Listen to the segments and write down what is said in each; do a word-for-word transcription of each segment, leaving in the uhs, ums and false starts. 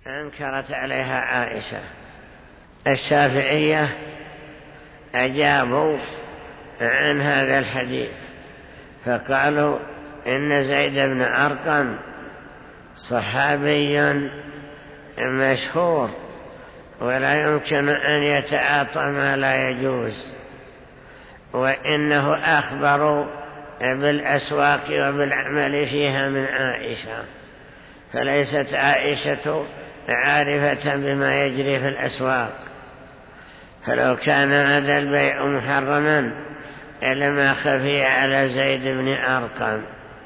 أنكرت عليها عائشة. الشافعية أجابوا عن هذا الحديث فقالوا إن زيد بن أرقم صحابي مشهور ولا يمكن أن يتعاطى ما لا يجوز، وإنه أخبر بالأسواق وبالعمل فيها من عائشة، فليست عائشة عارفة بما يجري في الأسواق، فلو كان هذا البيع محرما لما خفي على زيد بن أرقم،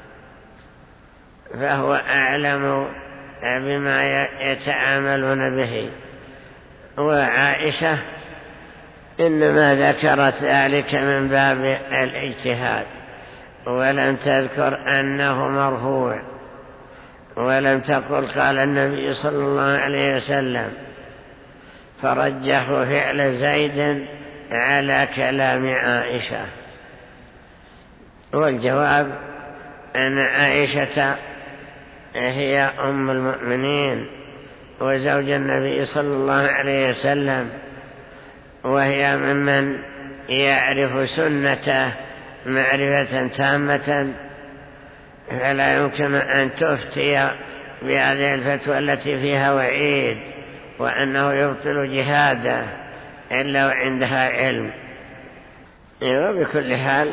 فهو أعلم بما يتعاملون به. وعائشة إنما ذكرت ذلك من باب الاجتهاد، ولم تذكر أنه مرفوع، ولم تقل قال النبي صلى الله عليه وسلم، فرجحوا فعل زيد على كلام عائشة. والجواب أن عائشة هي أم المؤمنين وزوج النبي صلى الله عليه وسلم، وهي ممن يعرف سنته معرفة تامة، فلا يمكن أن تفتي بهذه الفتوى التي فيها وعيد وأنه يبطل جهاده إلا وعندها علم. وبكل حال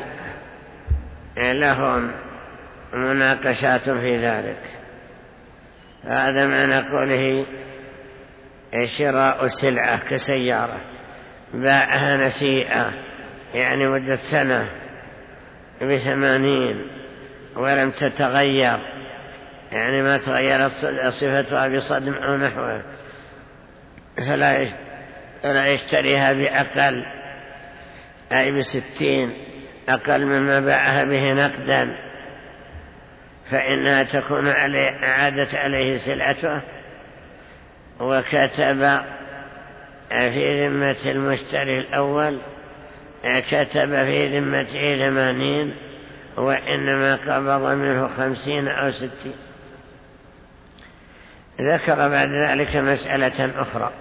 لهم مناقشات في ذلك. هذا معنى قوله شراء السلعة كسيارة باعها نسيئة، يعني مدة سنة بثمانين ولم تتغير، يعني ما تغيرت صفتها بصدم أو نحوه، فلا يشتريها بأقل، أي بستين، أقل مما باعها به نقدا، فإنها تكون عليه عادت عليه سلعته. وكتب في ذمة المشتري الأول، كتب في ذمته ثمانين وإنما قبض منه خمسين أو ستين. ذكر بعد ذلك مسألة أخرى،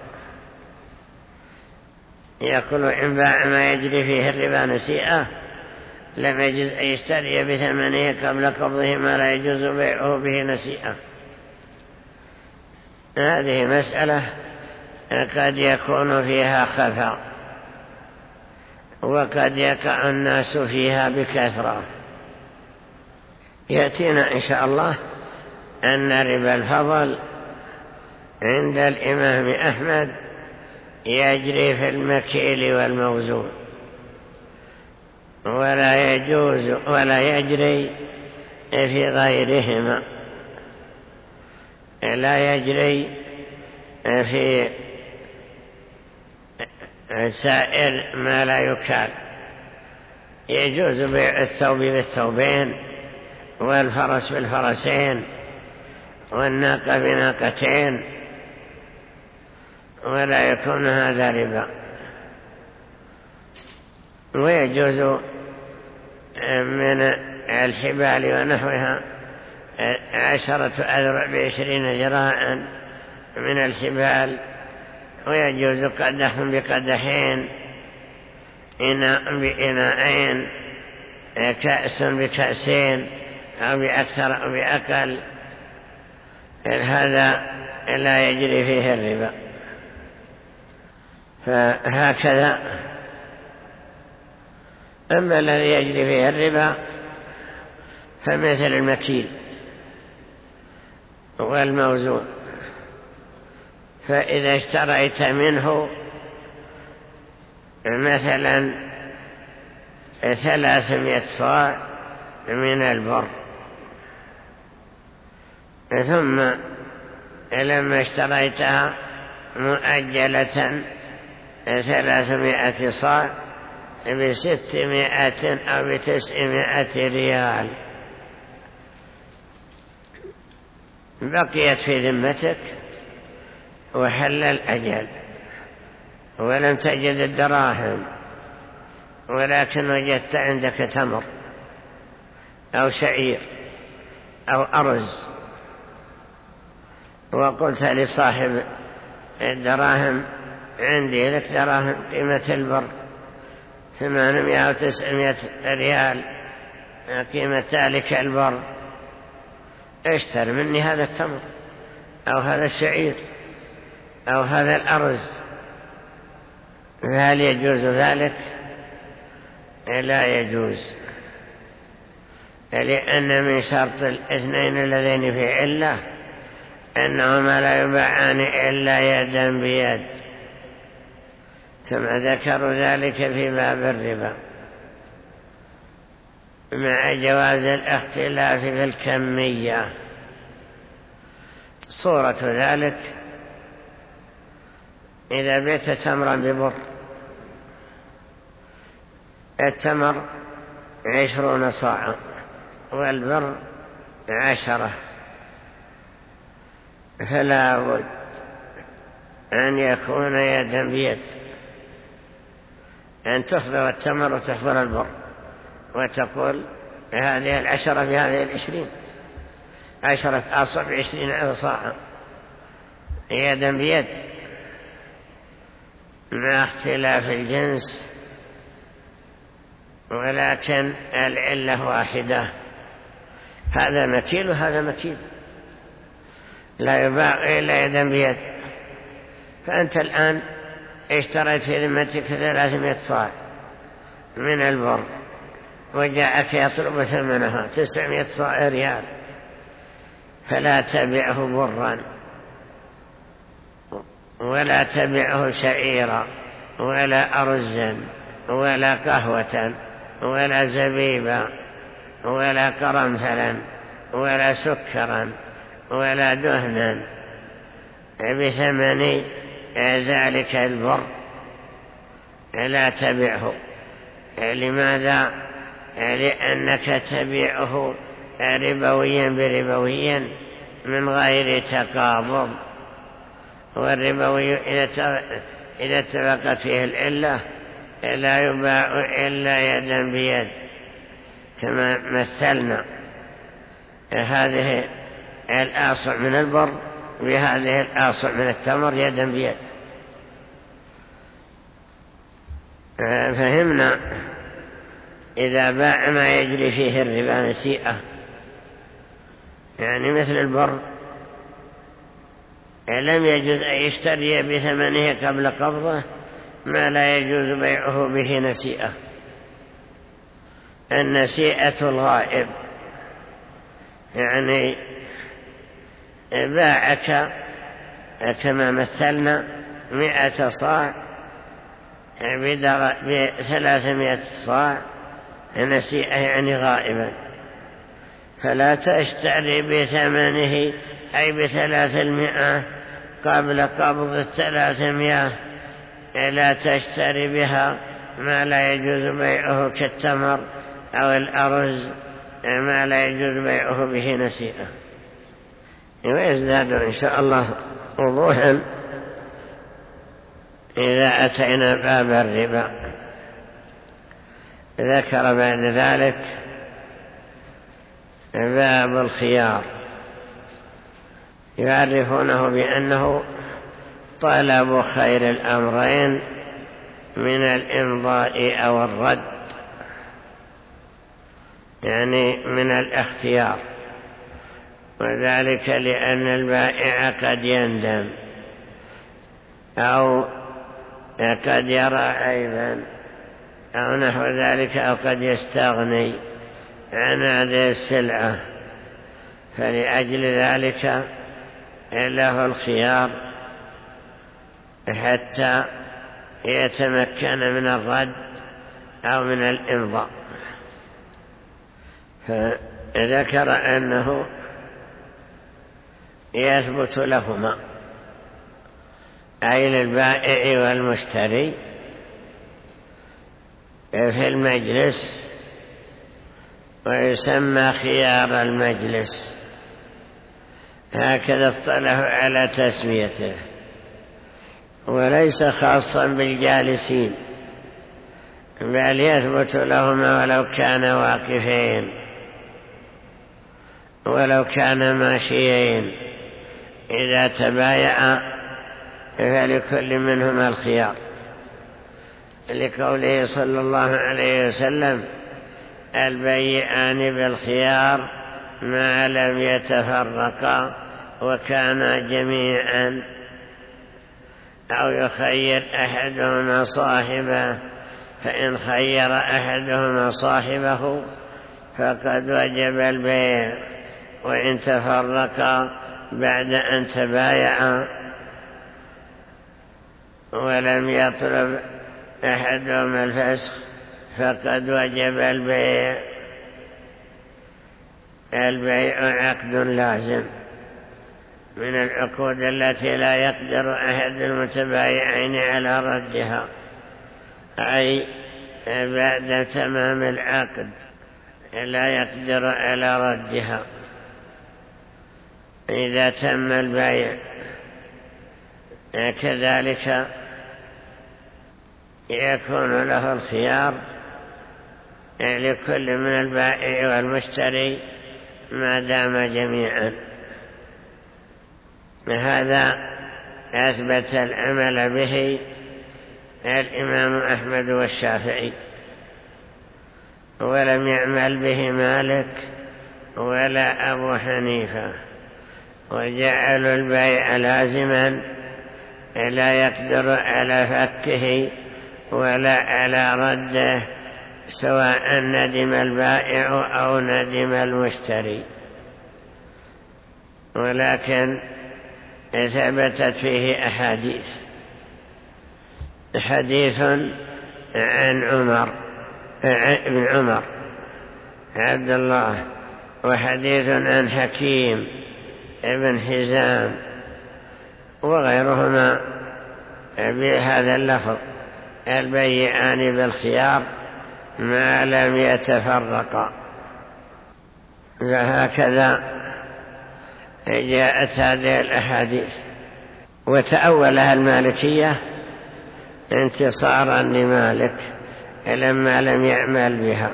يقول إن باع ما يجري فيه الربا نسيئة لم يجوز أن يشتري بثمنه قبل قبضه ما لا يجوز بيعه به نسيئة. هذه مسألة قد يكون فيها خفا، وقد يقع الناس فيها بكثرة. يأتينا إن شاء الله أن ربا الفضل عند الإمام أحمد يجري في المكيل والموزون، ولا يجوز ولا يجري في غيرهما، لا يجري في سائر ما لا يكال. يجوز بيع الثوب بالثوبين والفرس بالفرسين والناقة بناقتين، ولا يكون هذا ربا. ويجوز من الحبال ونحوها عشرة أذرع بعشرين ذراعا من الحبال، ويجوز قدح بقدحين، إناء بإناءين، كأس بكأسين، أو بأكثر أو بأقل. هذا لا يجري فيه الربا. فهكذا. أما الذي يجري فيه الربا فمثل المكيل والموزون، فإذا اشتريت منه مثلا ثلاثمائة صاع من البر، ثم لما اشتريتها مؤجلة ثلاثمائة صاع بستمائة أو بتسعمائة ريال، بقيت في ذمتك وحل الأجل ولم تجد الدراهم، ولكن وجدت عندك تمر أو شعير أو أرز وقلت لصاحب الدراهم عندي لك دراهم قيمة البر ثمانمائة وتسعمائة ريال قيمة ذلك البر، اشتر مني هذا التمر أو هذا الشعير أو هذا الأرز. هل يجوز ذلك؟ لا يجوز، لأن من شرط الاثنين الذين في علة أنهما لا يباعان إلا يدا بيد، كما ذكروا ذلك في باب الربا، مع جواز الاختلاف في الكمية. صورة ذلك إذا بيت تمرا ببر، التمر عشرون صاعا والبر عشرة، فلا بد أن يكون يدا بيد، أن تحضر التمر وتحضر البر وتقول هذه العشرة بهذه العشرين، عشرة أصع بعشرين صاعا يدا بيد، مع اختلاف الجنس، ولكن العلة واحدة، هذا مكيل وهذا مكيل، لا يباع إلا يدا بيد. فأنت الآن اشتريت في ذمتك ثلاثمائة صاع من البر، وجاءك يطلب ثمنها تسعمائة صاع ريال، فلا تبعه برا ولا تبعه شعيرا ولا أرزا ولا قهوة ولا زبيبا ولا قرنفلا ولا سكرا ولا دهنا بثمن ذلك البر، لا تبعه. لماذا؟ لأنك تبيعه ربويا بربويا من غير تقابض، والربوي إذا اتفقت فيه العلة لا يباع إلا يدا بيد، كما مثلنا هذه الآصع من البر بهذه الآصع من التمر يدا بيد. فهمنا إذا باع ما يجري فيه الربا نسيئة، يعني مثل البر لم يجوز أن يشتري بثمنه قبل قبضه ما لا يجوز بيعه به نسيئة. النسيئة الغائب، يعني باعك كما مثلنا مئة صاع بثلاثمائة صاع نسيئة يعني غائبا، فلا تشتري بثمنه أي بثلاثمائة قبل قبض الثلاثمائة، لا تشتري بها ما لا يجوز بيعه كالتمر أو الأرز ما لا يجوز بيعه به نسيئة. ويزداد إن شاء الله وضوحا إذا أتينا باب الربا. ذكر بعد ذلك باب الخيار، يعرفونه بأنه طلب خير الأمرين من الإمضاء أو الرد، يعني من الاختيار، وذلك لأن البائع قد يندم أو قد يرى عيبا أو نحو ذلك، أو قد يستغني عن هذه السلعة، فلأجل ذلك له الخيار حتى يتمكن من الرد أو من الإمضاء. فذكر أنه يثبت لهما أي للبائع والمشتري في المجلس، ويسمى خيار المجلس، هكذا اصطلحوا على تسميته، وليس خاصا بالجالسين، بل يثبت لهما ولو كان واقفين ولو كان ماشيين إذا تبايع فلكل منهما الخيار، لقوله صلى الله عليه وسلم: البيعان بالخيار ما لم يتفرقا وكانا جميعا، أو يخير أحدهما صاحبه، فإن خير أحدهما صاحبه فقد وجب البيع، وإن تفرقا بعد أن تبايعا ولم يطلب أحدهما الفسخ فقد وجب البيع. البيع عقد لازم من العقود التي لا يقدر أحد المتبايعين على ردها، أي بعد تمام العقد لا يقدر على ردها إذا تم البيع. كذلك يكون له الخيار لكل من البائع والمشتري ما دام جميعا. هذا أثبت العمل به الإمام أحمد والشافعي، ولم يعمل به مالك ولا أبو حنيفة، وجعلوا البيع لازما لا يقدر على فكه ولا على رده، سواء ندم البائع أو ندم المشتري. ولكن ثبتت فيه أحاديث، حديث عن عمر ابن عمر عبد الله، وحديث عن حكيم ابن حزام وغيرهما بهذا اللفظ: البيعان بالخيار ما لم يتفرقا. فهكذا جاءت هذه الأحاديث، وتأولها المالكية انتصارا لمالك لما لم يعمل بها.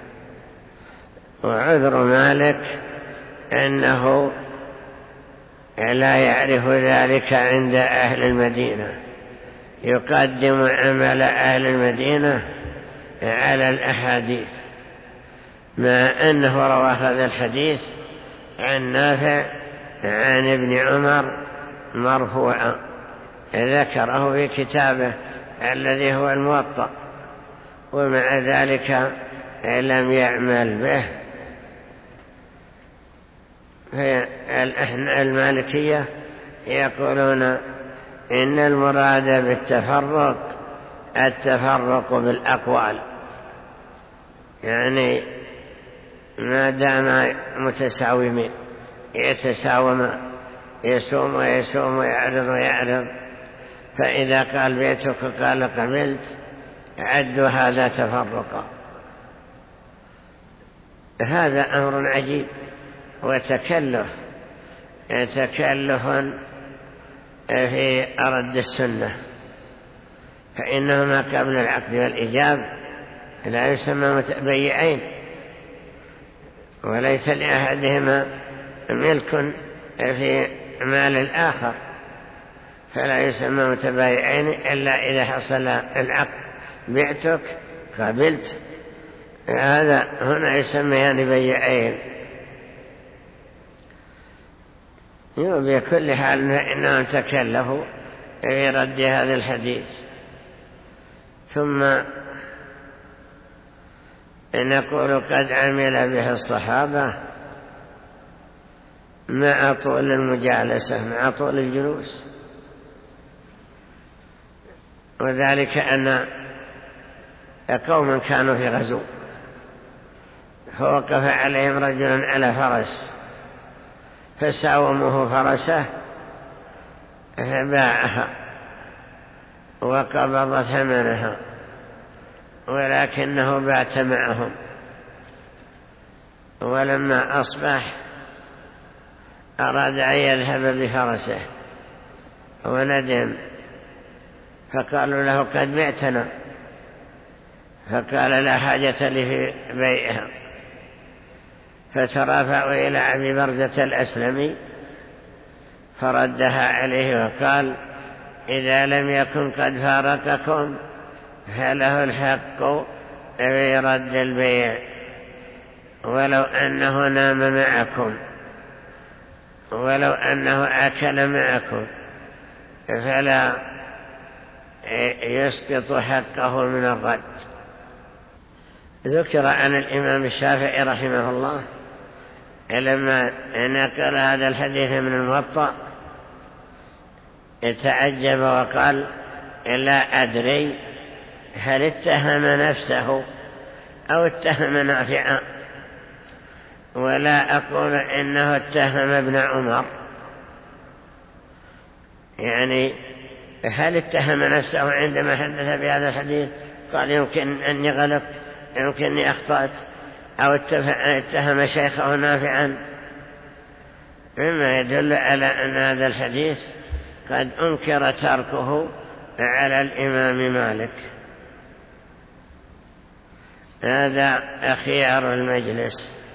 وعذر مالك أنه لا يعرف ذلك عند أهل المدينة، يقدم عمل أهل المدينة على الأحاديث، ما أنه روى هذا الحديث عن نافع عن ابن عمر مرفوعا، ذكره في كتابه الذي هو الموطأ، ومع ذلك لم يعمل به. المالكية يقولون إن المراد بالتفرق التفرق بالأقوال، يعني ما دام متساومين يتساوم، يسوم ويسوم ويعرض ويعرض، فإذا قال بيتك قال قبلت عدوا هذا تفرقا. هذا أمر عجيب وتكلف تكلف في رد السنة، فإنهما قبل العقد والإجاب لا يسمى متبيعين، وليس لأحدهما ملك في مال الآخر، فلا يسمى متبايعين إلا إذا حصل العقد: بعتك قبلت، هذا هنا يسميان بيعين. بكل حال إنهم تكلفوا في رد هذا الحديث. ثم نقول قد عمل به الصحابة مع طول المجالسة، مع طول الجلوس، وذلك أن قوما كانوا في غزو، فوقف عليهم رجل على فرس فساوموه فرسه فباعها وقبض ثمنها، ولكنه بات معهم. ولما أصبح أراد أن يذهب بفرسه وندم، فقالوا له قد بعتنا، فقال لا حاجة لي في بيعها. فترافعوا إلى أبي برزة الأسلمي فردها عليه وقال: إذا لم يكن قد فارقكم فله الحق في رد البيع ولو أنه نام معكم ولو أنه أكل معكم، فلا يسقط حقه من الرد. ذكر عن الإمام الشافعي رحمه الله لما نقل هذا الحديث من الموطأ تعجب وقال: لا أدري هل اتهم نفسه أو اتهم نافعا، ولا أقول إنه اتهم ابن عمر. يعني هل اتهم نفسه عندما حدث بهذا الحديث؟ قال: يمكن أني غلط، يمكن أني أخطأت، أو اتهم شيخه نافعا، مما يدل على أن هذا الحديث قد أنكر تركه على الإمام مالك. هذا خيار المجلس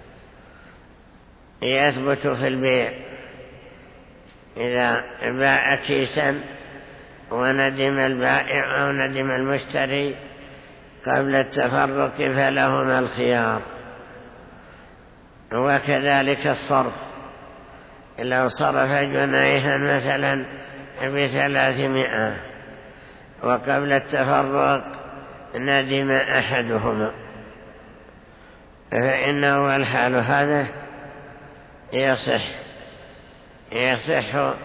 يثبت في البيع: إذا باع كيسا وندم البائع أو ندم المشتري قبل التفرق فلهما الخيار. وكذلك الصرف: لو صرف جنيها مثلا بثلاثمائة وقبل التفرق ندم أحدهما، فإنه الحال هذا يصح يصح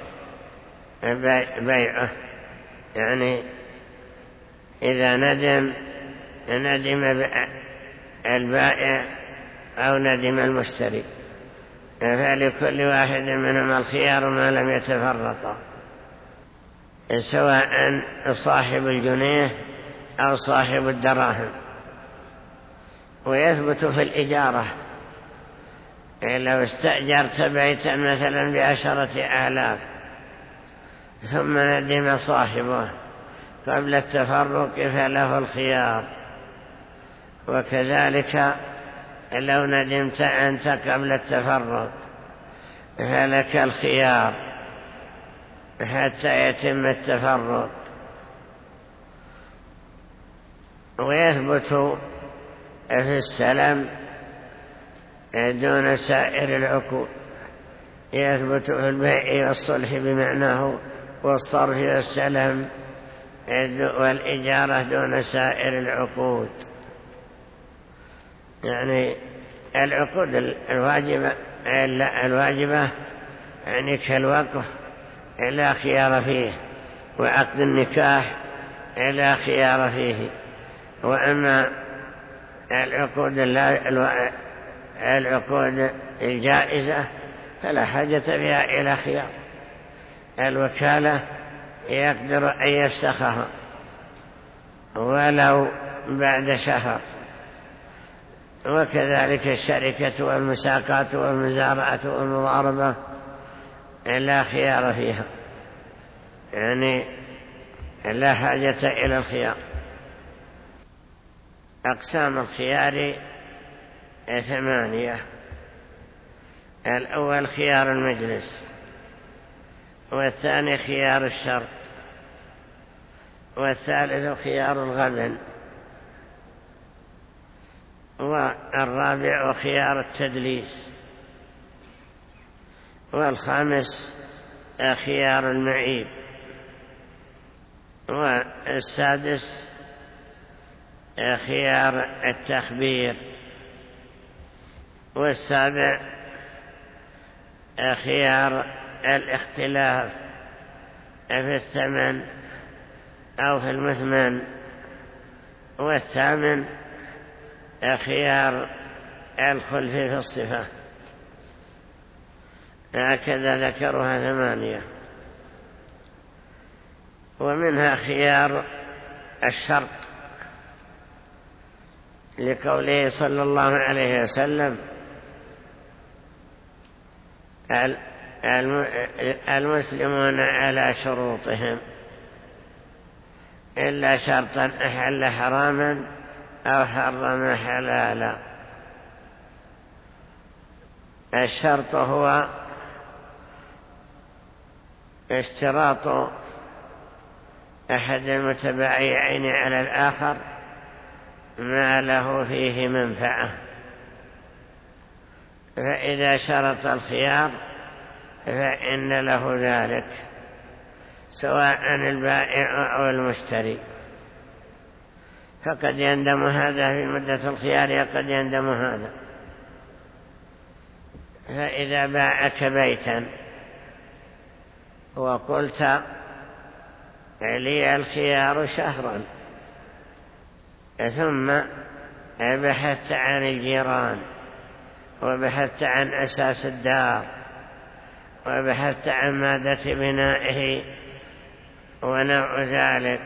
بيعه. يعني إذا ندم ندم البائع أو ندم المشتري، فلكل واحد منهم الخيار ما لم يتفرقا، سواء صاحب الجنيه أو صاحب الدراهم. ويثبت في الإجارة: لو استأجرت بيتا مثلا بعشرة آلاف ثم ندم صاحبه قبل التفرق فله الخيار. وكذلك لو ندمت أنت قبل التفرق فلك الخيار حتى يتم التفرق. ويثبت في السلم دون سائر العقود، يثبت في البيع والصلح بمعناه، والصرف والسلم والإجارة دون سائر العقود. يعني العقود الواجبة الواجبة يعني كالوقف لا خيار فيه، وعقد النكاح لا خيار فيه. وأما العقود العقود الجائزة فلا حاجة فيها إلى خيار. الوكالة يقدر أن يفسخها ولو بعد شهر، وكذلك الشركة والمساقات والمزارعة والمضاربة لا خيار فيها، يعني لا حاجة إلى الخيار. أقسام الخيار ثمانية: الأول خيار المجلس، والثاني خيار الشرط، والثالث خيار الغبن، والرابع خيار التدليس، والخامس خيار المعيب، والسادس خيار التخبير، والسابع خيار الاختلاف في الثمن أو في المثمن، والثامن خيار الخلف في الصفة. هكذا ذكرها ثمانية. ومنها خيار الشرط، لقوله صلى الله عليه وسلم: المسلمون على شروطهم إلا شرطا أحل حراما أو حرم حلالا. الشرط هو اشتراط أحد المتبايعين على الآخر ما له فيه منفعة، فإذا شرط الخيار فإن له ذلك سواء البائع أو المشتري، فقد يندم هذا في مدة الخيار قد يندم هذا. فإذا باعك بيتا وقلت لي الخيار شهرا، ثم بحثت عن الجيران وبحثت عن أساس الدار وبحثت عن مادة بنائه ونوع ذلك،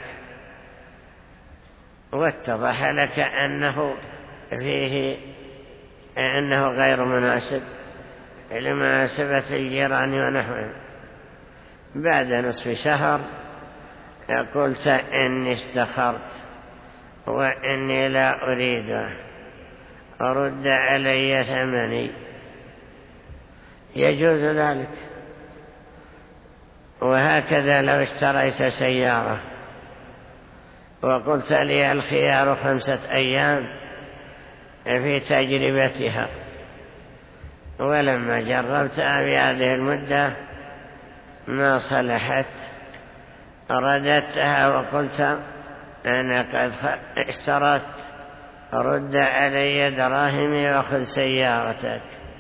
واتضح لك أنه فيه أنه غير مناسب لمناسبة الجيران ونحوهم، بعد نصف شهر قلت إني استخرت وإني لا أريده أرد علي ثمني، يجوز ذلك. وهكذا لو اشتريت سيارة وقلت لي الخيار خمسة أيام في تجربتها، ولما جربتها بهذه المدة ما صلحت رددتها وقلت أنا قد اشترت رد علي دراهمي وخذ سيارتك.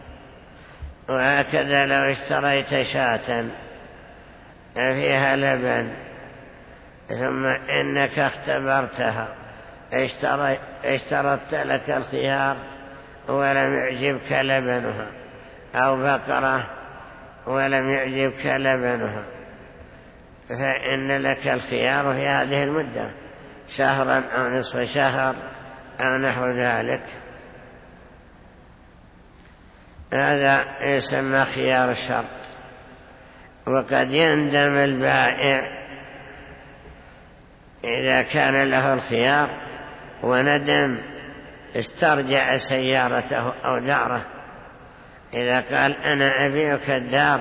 وهكذا لو اشتريت شاة فيها لبن ثم إنك اختبرتها، اشترطت لك الخيار ولم يعجبك لبنها، أو بقرة ولم يعجبك لبنها، فإن لك الخيار في هذه المدة شهرا أو نصف شهر أو نحو ذلك. هذا يسمى خيار الشرط. وقد يندم البائع إذا كان له الخيار وندم استرجع سيارته أو داره، إذا قال أنا أبيعك الدار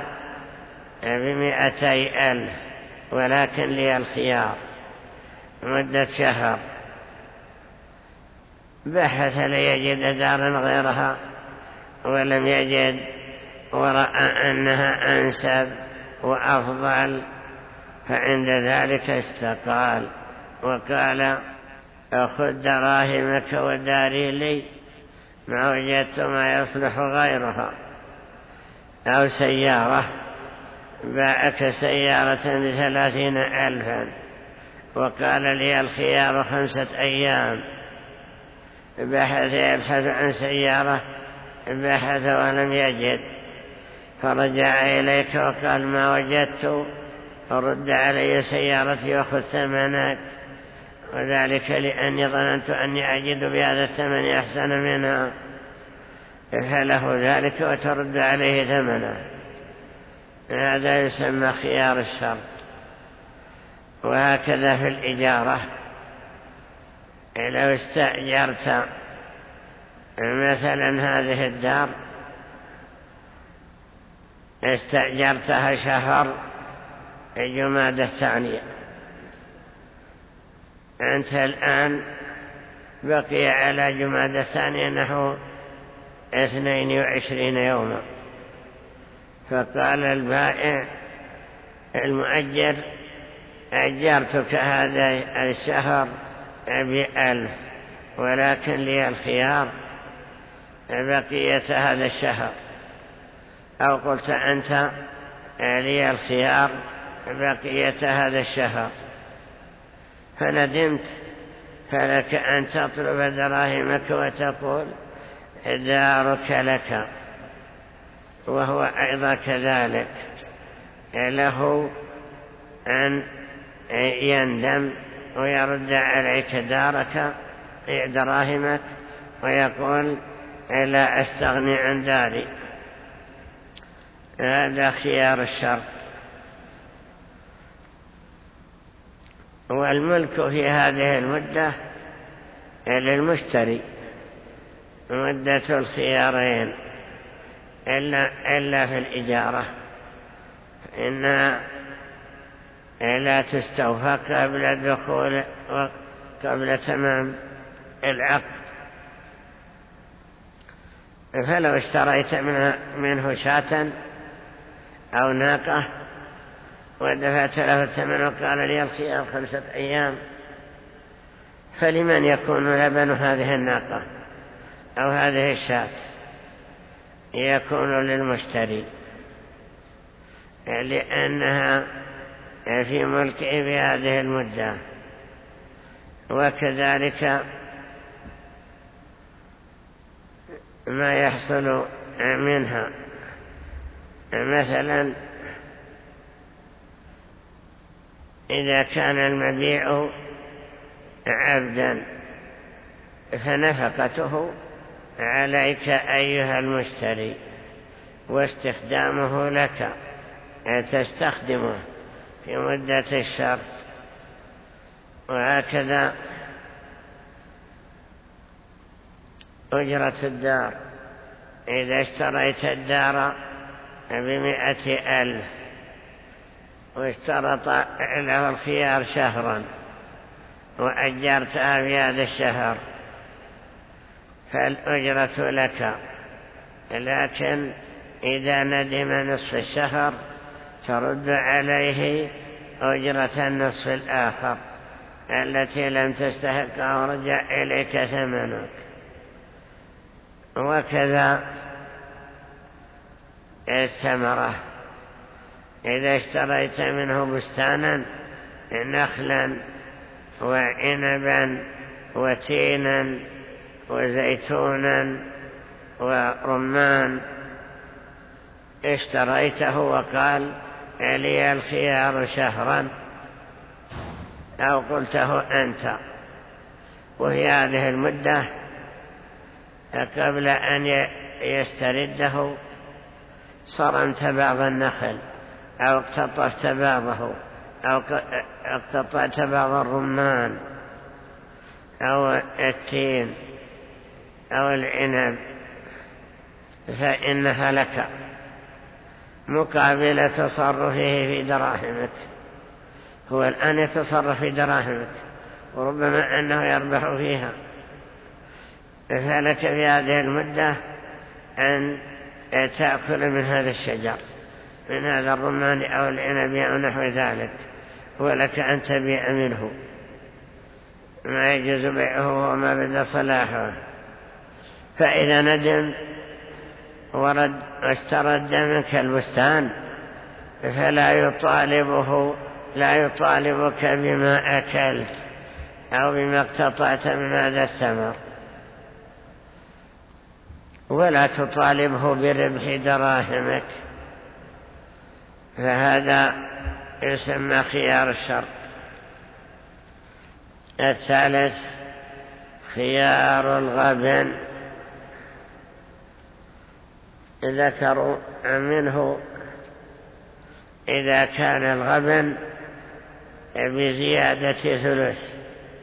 بمئتي ألف ولكن لي الخيار مدة شهر، بحث ليجد دارا غيرها ولم يجد ورأى أنها أنسب وأفضل، فعند ذلك استقال وقال أخذ دراهمك وداري لي، ما وجدت ما يصلح غيرها. أو سيارة، باعك سيارة بثلاثين ألفا وقال لي الخيار خمسة أيام، بحث يبحث عن سيارة، بحث ولم يجد، فرجع إليك وقال ما وجدت رد علي سيارتي وخذ ثمنك، وذلك لأني ظننت أني أجد بهذا الثمن أحسن منها، فله ذلك وترد عليه ثمنه. هذا يسمى خيار الشرط. وهكذا في الإجارة، لو استأجرت مثلا هذه الدار استأجرتها شهر جمادى الثانية، أنت الآن بقي على جمادى الثانية نحو اثنين وعشرين يوما، فقال البائع المؤجر أجرتك هذا الشهر بألف ولكن لي الخيار بقية هذا الشهر، أو قلت أنت لي الخيار بقية هذا الشهر، فندمت، فلك أن تطلب دراهمك وتقول دارك لك، وهو أيضا كذلك له أن يندم ويرد عليك دارك دراهمك ويقول لا أستغني عن داري. هذا خيار الشرط. والملك في هذه المدة للمشتري مدة الخيارين إلا, إلا في الإجارة، إنها لا تستوفى قبل الدخول وقبل تمام العقد. فلو اشتريت منه شاة أو ناقة ودفعت له الثمن وقال لي الخيار خمسة أيام، فلمن يكون لبن هذه الناقة أو هذه الشاة؟ يكون للمشتري، لأنها في ملكه بهذه المدة. وكذلك ما يحصل منها، مثلا إذا كان المبيع عبدا فنفقته عليك أيها المشتري، واستخدامه لك تستخدمه في مدة الشرط. وهكذا أجرة الدار، إذا اشتريت الدار بمئة ألف واشترط له الخيار شهرا وأجرتها في هذا الشهر فالأجرة لك، لكن إذا ندم نصف الشهر ترد عليه أجرة النصف الآخر التي لم تستحقها ورجع إليك ثمنك. وكذا الثمرة، إذا اشتريت منه بستانا نخلا وعنبا وتينا وزيتونا ورمان، اشتريته وقال لي الخيار شهرا أو قلته أنت، وهي هذه المدة قبل أن يسترده صرمت بعض النخل أو اقتطفت بعضه أو اقتطعت بعض الرمان أو التين أو العنب، فإنها لك مقابل تصرفه في دراهمك. هو الآن يتصرف في دراهمك وربما أنه يربح فيها، فلك في هذه المدة أن تأكل من هذا الشجر، من هذا الرمان أو العنب أو نحو ذلك، ولك أن تبيع منه ما يجوز بيعه وما بدا صلاحه. فإذا ندم ورد واسترد منك البستان فلا يطالبه لا يطالبك بما أكلت أو بما اقتطعت من هذا الثمر، ولا تطالبه بربح دراهمك، فهذا يسمى خيار الشرط. الثالث خيار الغبن، ذكروا منه إذا كان الغبن بزيادة ثلث.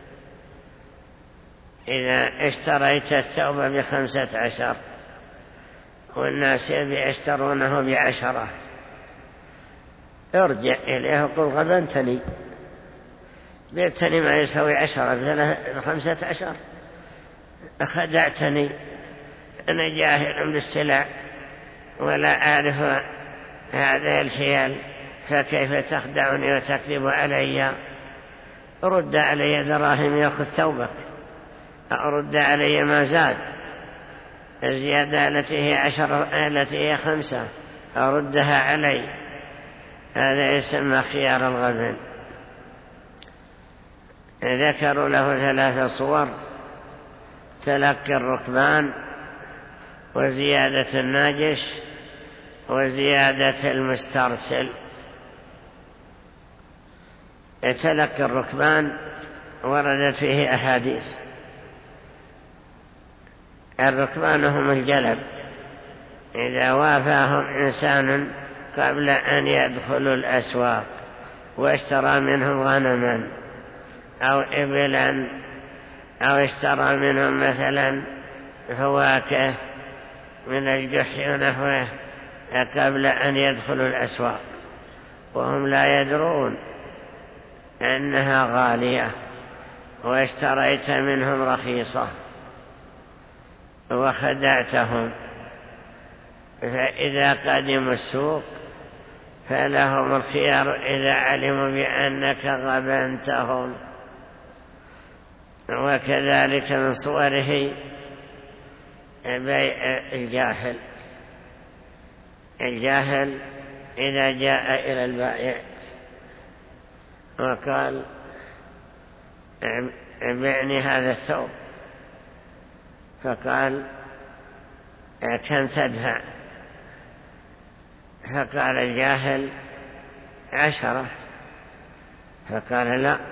إذا اشتريت الثوب بخمسة عشر والناس يشترونه بعشرة، ارجع إليه وقل غبنتني، بيتني ما يسوي عشرة بخمسة عشر، خدعتني، أنا جاهل بالسلع ولا أعرف هذه الحيل، فكيف تخدعني وتكذب علي؟ رد علي دراهم يأخذ ثوبك، أرد علي ما زاد، الزيادة التي هي عشرة التي هي خمسة أردها علي. هذا يسمى خيار الغبن. ذكروا له ثلاث صور: تلقي الركبان، وزيادة الناجش، وزيادة المسترسل. تلقي الركبان وردت فيه أحاديث. الركبان هم الجلب، إذا وافاهم إنسان قبل أن يدخلوا الأسواق واشترى منهم غنما أو إبلا أو اشترى منهم مثلا فواكه من الجح ونحوه قبل أن يدخلوا الأسواق وهم لا يدرون أنها غالية واشتريت منهم رخيصة وخدعتهم، فإذا قدموا السوق فلهم الخيار إذا علموا بأنك غبنتهم. وكذلك من صوره بيع الجاهل. الجاهل إذا جاء إلى البائع وقال بعني هذا الثوب، فقال كم تدفع؟ فقال الجاهل عشرة، فقال لا،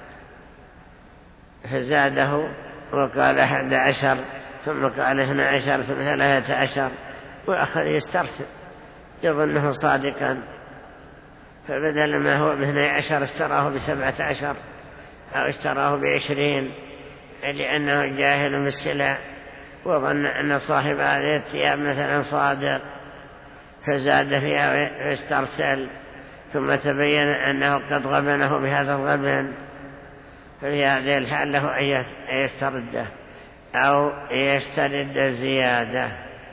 فزاده وقال أحد عشر، ثم قال اثنى عشر، ثم ثلاثة عشر، وأخذ يسترسل يظنه صادقا، فبدل ما هو باثني عشر اشتراه بسبعة عشر أو اشتراه بعشرين، لأنه جاهل بالسلع وظن أن صاحب هذه الثياب مثلا صادق، فزاد فيها واسترسل، ثم تبين أنه قد غبنه بهذا الغبن، ففي هذه الحال له أن يسترده أو يسترد زيادة.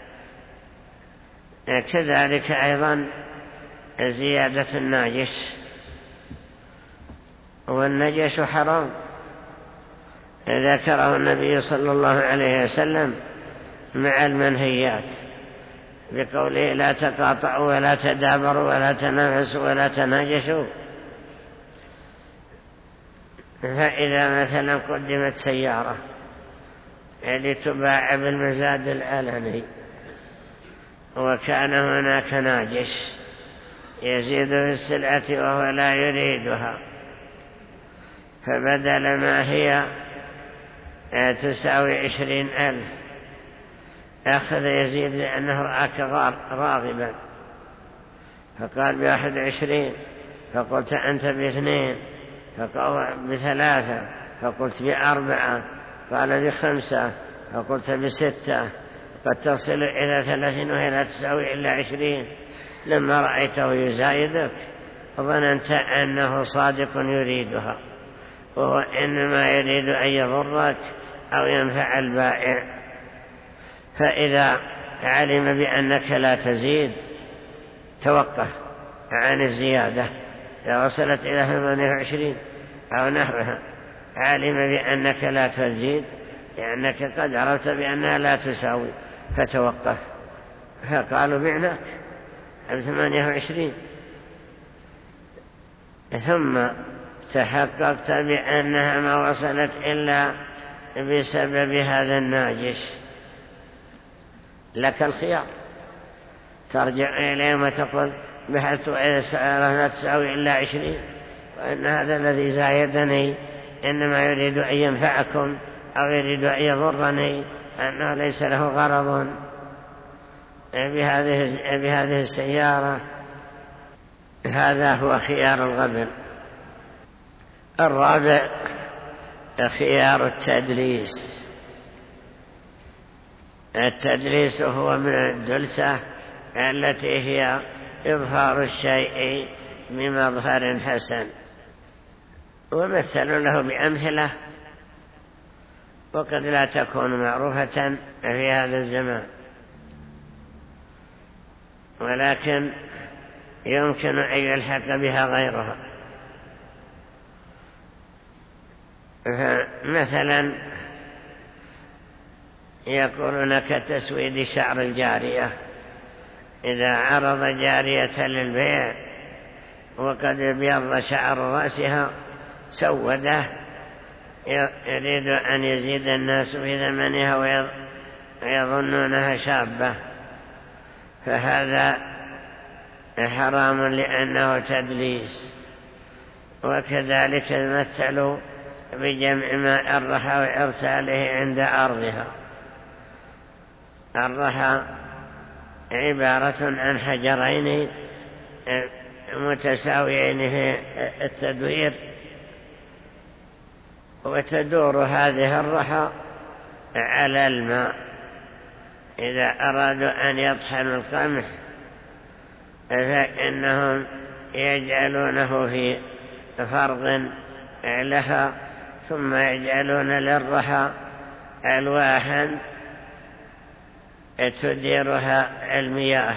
كذلك أيضا زيادة الناجش، والنجش حرام ذكره النبي صلى الله عليه وسلم مع المنهيات بقوله لا تقاطعوا ولا تدابروا ولا تنافسوا ولا تناجشوا. فإذا مثلا قدمت سيارة لتباع بالمزاد العلني وكان هناك ناجش يزيد في السلعة وهو لا يريدها، فبدل ما هي تساوي عشرين ألف أخذ يزيد لأنه رآك راغبا، فقال بواحد وعشرين، فقلت أنت باثنين، فقال بثلاثة، فقلت بأربعة، قال بخمسة، فقلت بستة، قد تصل إلى ثلاثين وهي لا تساوي إلا عشرين. لما رأيته يزايدك ظننت أنه صادق يريدها، وهو إنما يريد أن يضرك أو ينفع البائع. فإذا علم بأنك لا تزيد توقف عن الزيادة، إذا وصلت إلى ثمانية وعشرين أو نحوها علم بأنك لا تزيد لأنك قد عرفت بأنها لا تساوي فتوقف، فقالوا بعناك ثمانية وعشرين، ثم تحققت بأنها ما وصلت إلا بسبب هذا الناجش، لك الخيار ترجع إليهم وتقول بحثت إلى السعارة لا تساوي إلا عشرين، وأن هذا الذي زايدني إنما يريد أن ينفعكم أو يريد أن يضرني، أنه ليس له غرض بهذه بهذه السيارة. هذا هو خيار الغبن. الرابع خيار التدليس. التدليس هو من الدلسة التي هي إظهار الشيء بمظهر حسن، ومثل له بأمثلة وقد لا تكون معروفة في هذا الزمان، ولكن يمكن أن يلحق بها غيرها. مثلا يقولون كتسويد شعر الجارية، إذا عرض جارية للبيع وقد ابيض شعر رأسها سوده، يريد أن يزيد الناس في ثمنها ويظنونها شابة، فهذا حرام لأنه تدليس. وكذلك المثل بجمع ماء الرحى وإرساله عند أرضها. الرحى عبارة عن حجرين متساويين في التدوير، وتدور هذه الرحى على الماء. إذا أرادوا أن يطحنوا القمح فإنهم يجعلونه في فرض لها، ثم يجعلون للرحى ألواحا تديرها المياه،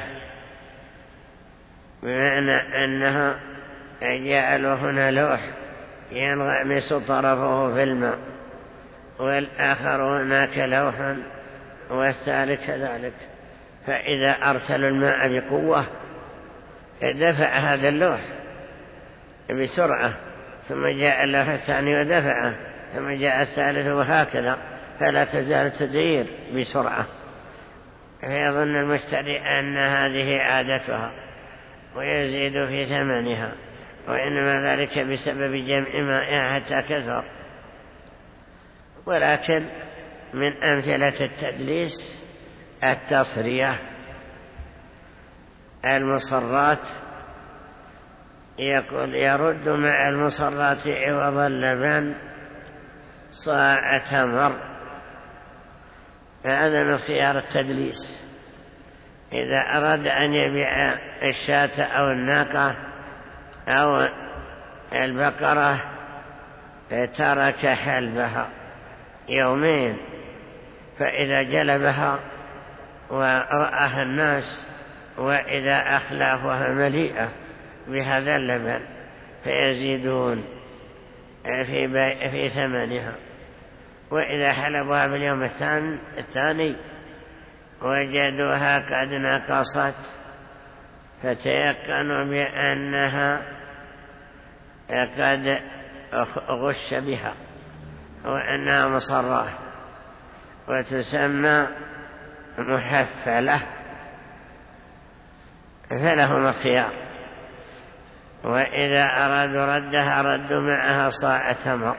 بمعنى أنها جعلوا هنا لوح ينغمس طرفه في الماء، والآخر هناك لوحا والثالث كذلك، فإذا أرسلوا الماء بقوة دفع هذا اللوح بسرعة، ثم جاء اللوح الثاني ودفعه، ثم جاء الثالث، وهكذا، فلا تزال تدير بسرعة. فيظن المشتري أن هذه عادتها ويزيد في ثمنها، وإنما ذلك بسبب جمع مائها حتى كثر. ولكن من أمثلة التدليس التصرية، المصرات، يقول يرد مع المصرات عوض اللبن صاع تمر. هذا من خيار التدليس. إذا أراد أن يبيع الشاة أو الناقة أو البقرة ترك حلبها يومين، فإذا جلبها ورآها الناس وإذا أخلافها مليئة بهذا اللبن فيزيدون في, في ثمنها. وإذا حلبها باليوم الثاني وجدوها قد نقصت فتيقنوا بأنها قد غش بها وأنها مصراه، وتسمى محفلة، فلهم الخيار. وإذا أرادوا ردها ردوا معها صاع تمر،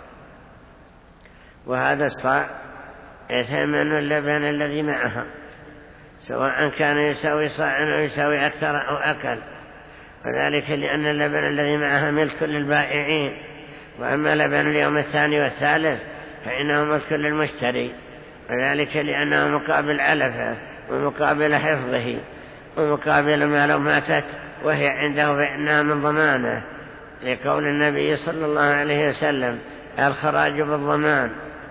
وهذا الصاع ثمن اللبن الذي معها، سواء كان يساوي صاع أو يساوي أكثر أو أقل، وذلك لأن اللبن الذي معها ملك للبائعين، وأما لبن اليوم الثاني والثالث فإنه ملك للمشتري، وذلك لأنه مقابل علفه ومقابل حفظه ومقابل ما لو ماتت وهي عنده فإنها من ضمانه، لقول النبي صلى الله عليه وسلم الخراج بالضمان.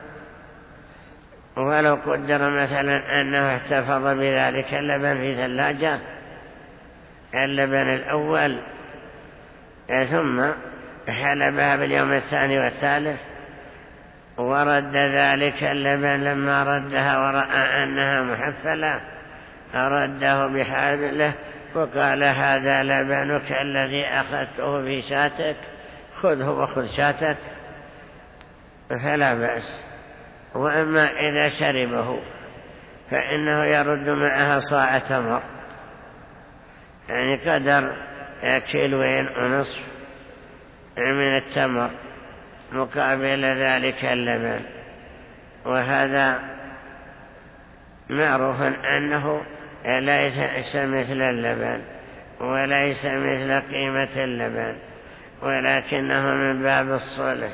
ولو قدر مثلا أنه احتفظ بذلك اللبن في ثلاجة، اللبن الأول، ثم حلبها باليوم الثاني والثالث ورد ذلك اللبن، لما ردها ورأى أنها محفلة رده بحابله وقال هذا لبنك الذي أخذته في شاتك، خذه وخذ شاتك، فلا بأس. وأما إذا شربه فإنه يرد معها صاع تمر، يعني قدر كيلوين ونصف من التمر مقابل ذلك اللبن. وهذا معروف أنه ليس مثل اللبن وليس مثل قيمة اللبن، ولكنه من باب الصلح.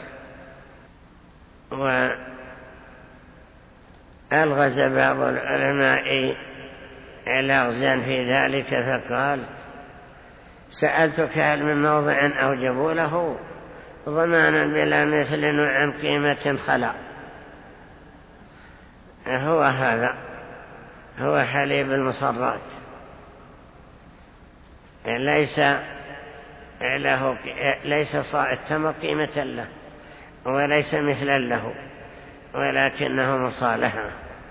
وألغز بعض العلماء لغزا في ذلك فقال سألتك هل من موضع أوجبوا له ضمانا بلا مثل وعن قيمة خلا. هو هذا هو حليب المصرات، ليس له ليس صاع التمر قيمة له وليس مثلا له، ولكنه مصالحة.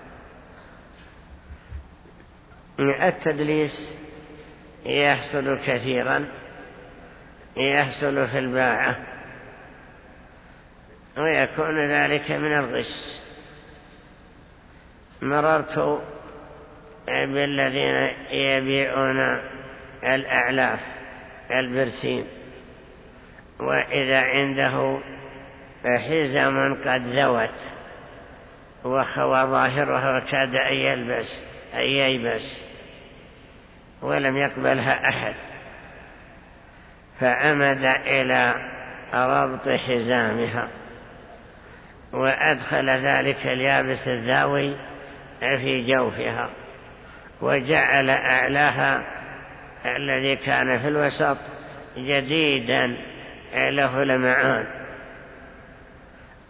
التدليس يحصل كثيرا، يحصل في الباعة، ويكون ذلك من الغش. مررت بالذين يبيعون الأعلاف البرسيم، وإذا عنده حزم قد ذوت وخوى ظاهرها وكاد أن يلبس أن ييبس ولم يقبلها أحد، فعمد إلى ربط حزامها وأدخل ذلك اليابس الذاوي في جوفها، وجعل أعلاها الذي كان في الوسط جديدا له لمعان،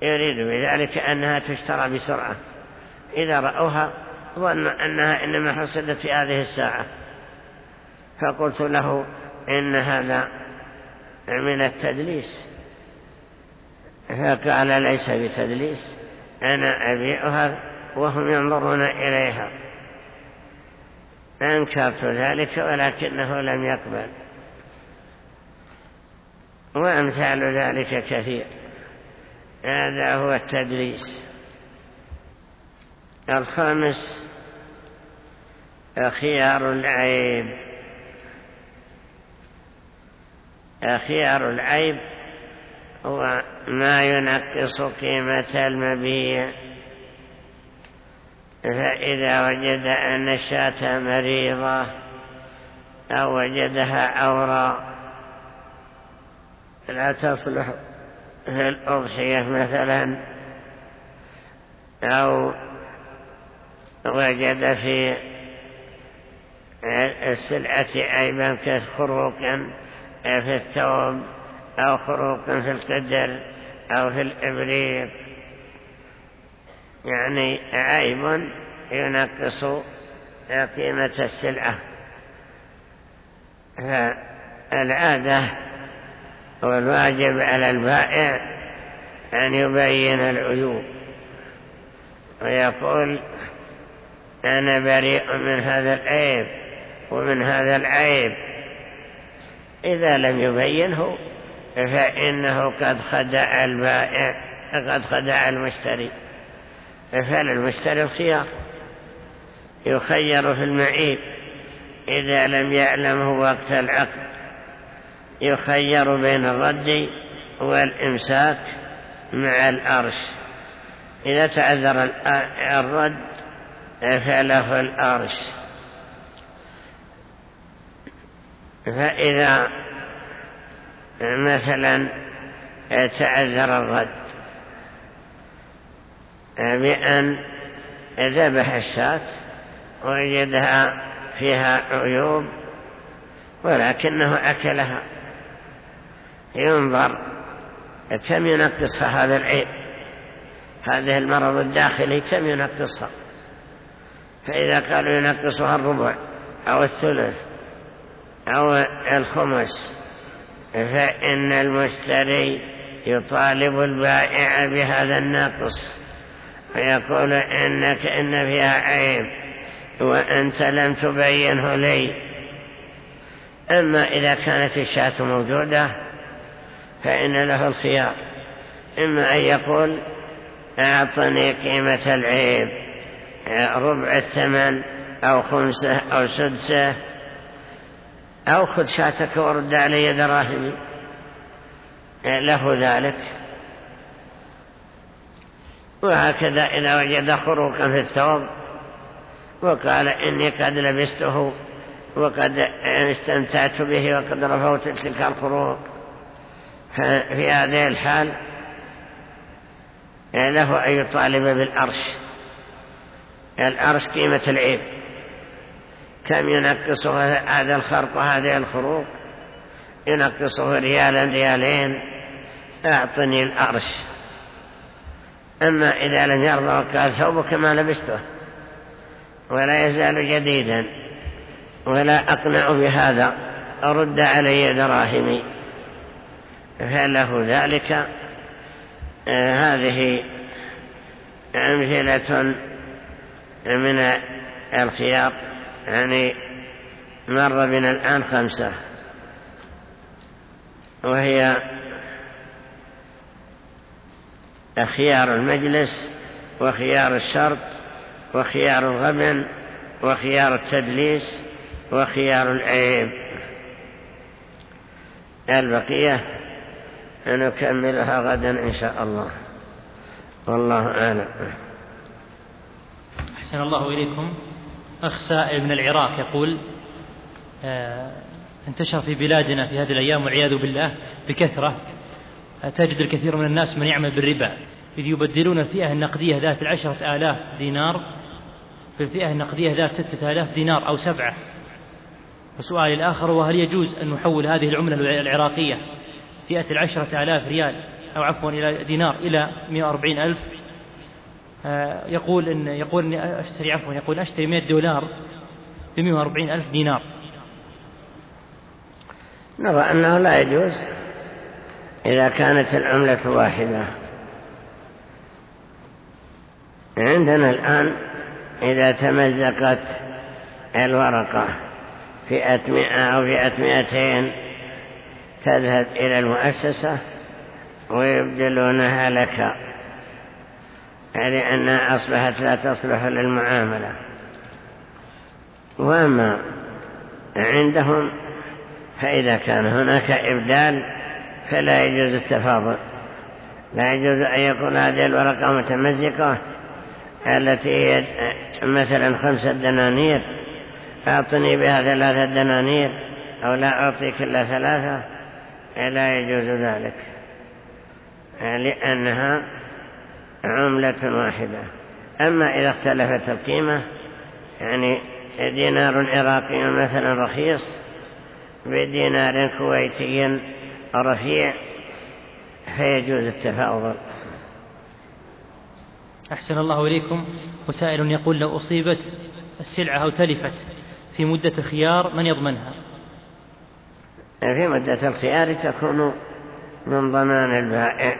يريد بذلك أنها تشترى بسرعة، إذا رأوها ظنوا أنها إنما حصلت في هذه الساعة. فقلت له إن هذا من التدليس، فقال ليس بتدليس، أنا أبيعها وهم ينظرون إليها. أنكرت ذلك ولكنه لم يقبل، وأمثال ذلك كثير. هذا هو التدليس. الخامس خيار العيب. خيار العيب هو ما ينقص قيمة المبيع، فإذا وجد أن الشاة مريضة أو وجدها أورى لا تصلح في الأضحية مثلا، أو وجد في السلعة عيبا كخروق في الثوب أو خروق في القدر أو في الإبريق، يعني عيب ينقص قيمة السلعة، فالعادة والواجب على البائع أن يبين العيوب ويقول أنا بريء من هذا العيب ومن هذا العيب. إذا لم يبينه فإنه قد خدع البائع، قد خدع المشتري. فالمشتري الخيار يخير في المعيب إذا لم يعلمه وقت العقد، يخير بين الرد والإمساك مع الأرش. إذا تعذر الرد فله الأرش، فإذا مثلا تعذر الرد بأن ذبح الشاة وجدها فيها عيوب ولكنه أكلها، ينظر كم ينقصها هذا العيب، هذه المرض الداخلي كم ينقصها. فإذا قالوا ينقصها الربع أو الثلث أو الخمس، فإن المشتري يطالب البائع بهذا النقص ويقول إنك إن فيها عيب وأنت لم تبينه لي. أما إذا كانت الشاة موجودة فإن له الخيار، إما أن يقول أعطني قيمة العيب ربع الثمن أو خمسة أو سدسة، أو خذ شاتك ورد علي دراهمي، له ذلك. وهكذا إذا وجد خروقا في الثوب وقال إني قد لبسته وقد استمتعت به وقد رفوت تلك الخروق، في هذه الحال له أن يطالب بالأرش. الأرش قيمة العيب، كم ينقصه هذا الخرق وهذه الخروق، ينقصه ريالا ريالين، أعطني الأرش. أما إذا لم يرضى وقال ثوبك ما لبسته ولا يزال جديدا ولا أقنع بهذا، أرد علي دراهمي، فله ذلك. آه هذه أمثلة من الخيار، يعني مر بنا الآن خمسة، وهي خيار المجلس وخيار الشرط وخيار الغبن وخيار التدليس وخيار العيب. البقية نكملها غدا إن شاء الله، والله أعلم. أحسن الله إليكم. أخ سائل من العراق يقول آه انتشر في بلادنا في هذه الأيام والعياذ بالله بكثرة، تجد الكثير من الناس من يعمل بالربا، إذ يبدلون الفئة النقدية ذات العشرة آلاف دينار في الفئة النقدية ذات ستة آلاف دينار أو سبعة. وسؤالي الآخر، وهل يجوز أن نحول هذه العملة العراقية فئة العشرة آلاف ريال أو عفوا إلى دينار إلى مئة وأربعين ألف يقول إن يقول إني أشتري عفوا يقول أشتري مئة دولار بمئة وأربعين ألف دينار. نرى أنه لا يجوز إذا كانت العملة واحدة. عندنا الآن إذا تمزقت الورقة فئة مئة أو فئة مئتين تذهب إلى المؤسسة ويبدلونها لك لأنها أصبحت لا تصلح للمعاملة. وما عندهم فإذا كان هناك إبدال فلا يجوز التفاضل، لا يجوز أن يكون هذه الورقة متمزقة التي هي مثلا خمسة دنانير أعطني بها ثلاثة دنانير أو لا أعطيك إلا ثلاثة، لا يجوز ذلك لأنها عملة واحدة. أما إذا اختلفت القيمة يعني دينار عراقي مثلا رخيص بدينار كويتي رفيع فيجوز التفاضل. أحسن الله إليكم. وسائل يقول لو أصيبت السلعة أو تلفت في مدة الخيار من يضمنها؟ في مدة الخيار تكون من ضمان البائع،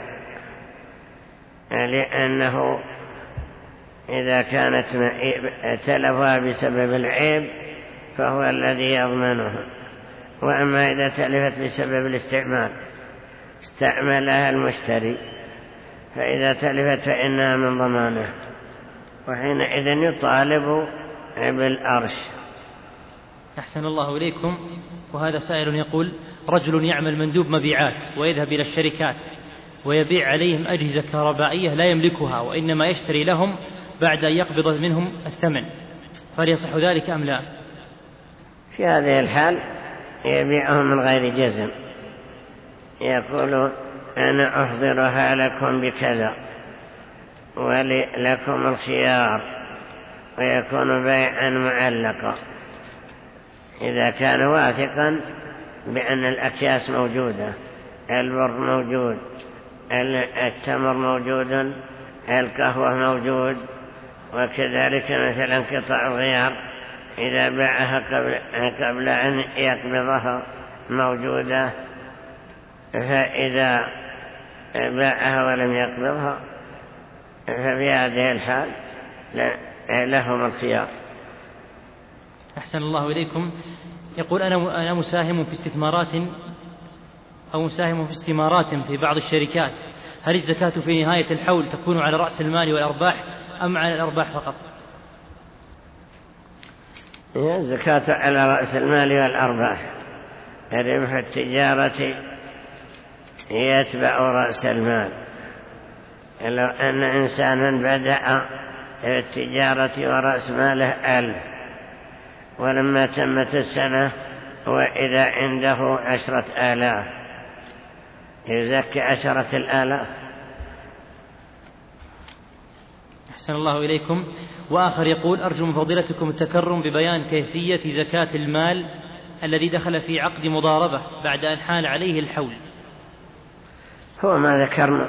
لأنه إذا كانت تلفها بسبب العيب فهو الذي يضمنها. وأما إذا تلفت بسبب الاستعمال استعملها المشتري فإذا تلفت فإنها من ضمانه، وحينئذ يطالب بالأرش. أحسن الله إليكم. وهذا سائل يقول رجل يعمل مندوب مبيعات ويذهب إلى الشركات ويبيع عليهم أجهزة كهربائية لا يملكها وإنما يشتري لهم بعد أن يقبض منهم الثمن، فهل يصح ذلك أم لا؟ في هذه الحال يبيعهم من غير جزم، يقول أنا أحضرها لكم بكذا ولكم الخيار، ويكون بيعا معلقا إذا كان واثقا بأن الأكياس موجودة، البر موجود، التمر موجود، القهوة موجود، وكذلك مثلا قطع الغيار إذا باعها قبل, قبل أن يقبضها موجودة، فإذا باعها ولم يقبضها ففي هذه الحال لهم الخيار. أحسن الله إليكم. يقول أنا أنا مساهم في استثمارات أو مساهم في استثمارات في بعض الشركات، هل الزكاة في نهاية الحول تكون على رأس المال والأرباح أم على الأرباح فقط؟ هي الزكاة على رأس المال والأرباح. ربح التجارة يتبع رأس المال. لو أن إنسانا بدأ التجارة ورأس ماله ألف، ولما تمت السنة وإذا عنده عشرة آلاف يزكي عشرة الآلاف. أحسن الله إليكم. وآخر يقول أرجو من فضيلتكم التكرم ببيان كيفية زكاة المال الذي دخل في عقد مضاربة بعد أن حال عليه الحول. هو ما ذكرنا،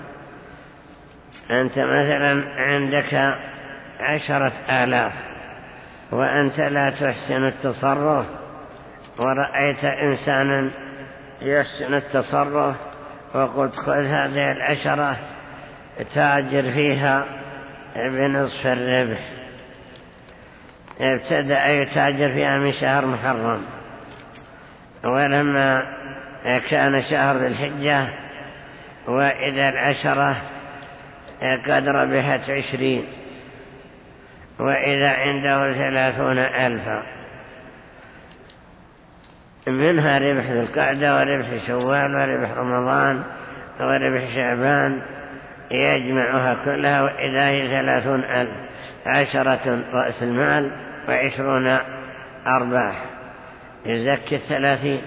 أنت مثلا عندك عشرة آلاف وأنت لا تحسن التصرف، ورأيت إنسانا يحسن التصرف وقلت خذ هذه العشرة تاجر فيها بنصف الربح، ابتدأ يتاجر فيها من شهر محرم، ولما كان شهر ذي الحجة وإذا العشرة قد ربحت عشرين وإذا عنده ثلاثون ألفا، منها ربح ذي القعدة وربح شوال وربح رمضان وربح شعبان، يجمعها كلها وإذا هي ثلاثون ألف، عشرة رأس المال وعشرون أرباح، يزكي الثلاثين.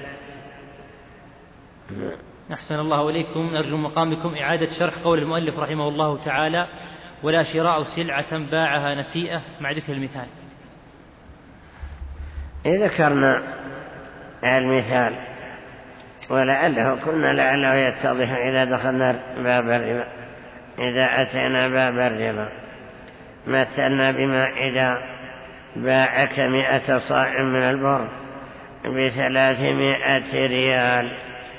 أحسن الله إليكم. نرجو مقامكم إعادة شرح قول المؤلف رحمه الله تعالى ولا شراء سلعة باعها نسيئة مع ذكر المثال. إذا ذكرنا المثال ولعله كنا لعله يتضح إذا دخلنا باب الربا، إذا أتينا باب الربا مثلنا بما إذا باعك مئة صاع من البر بثلاثمائة ريال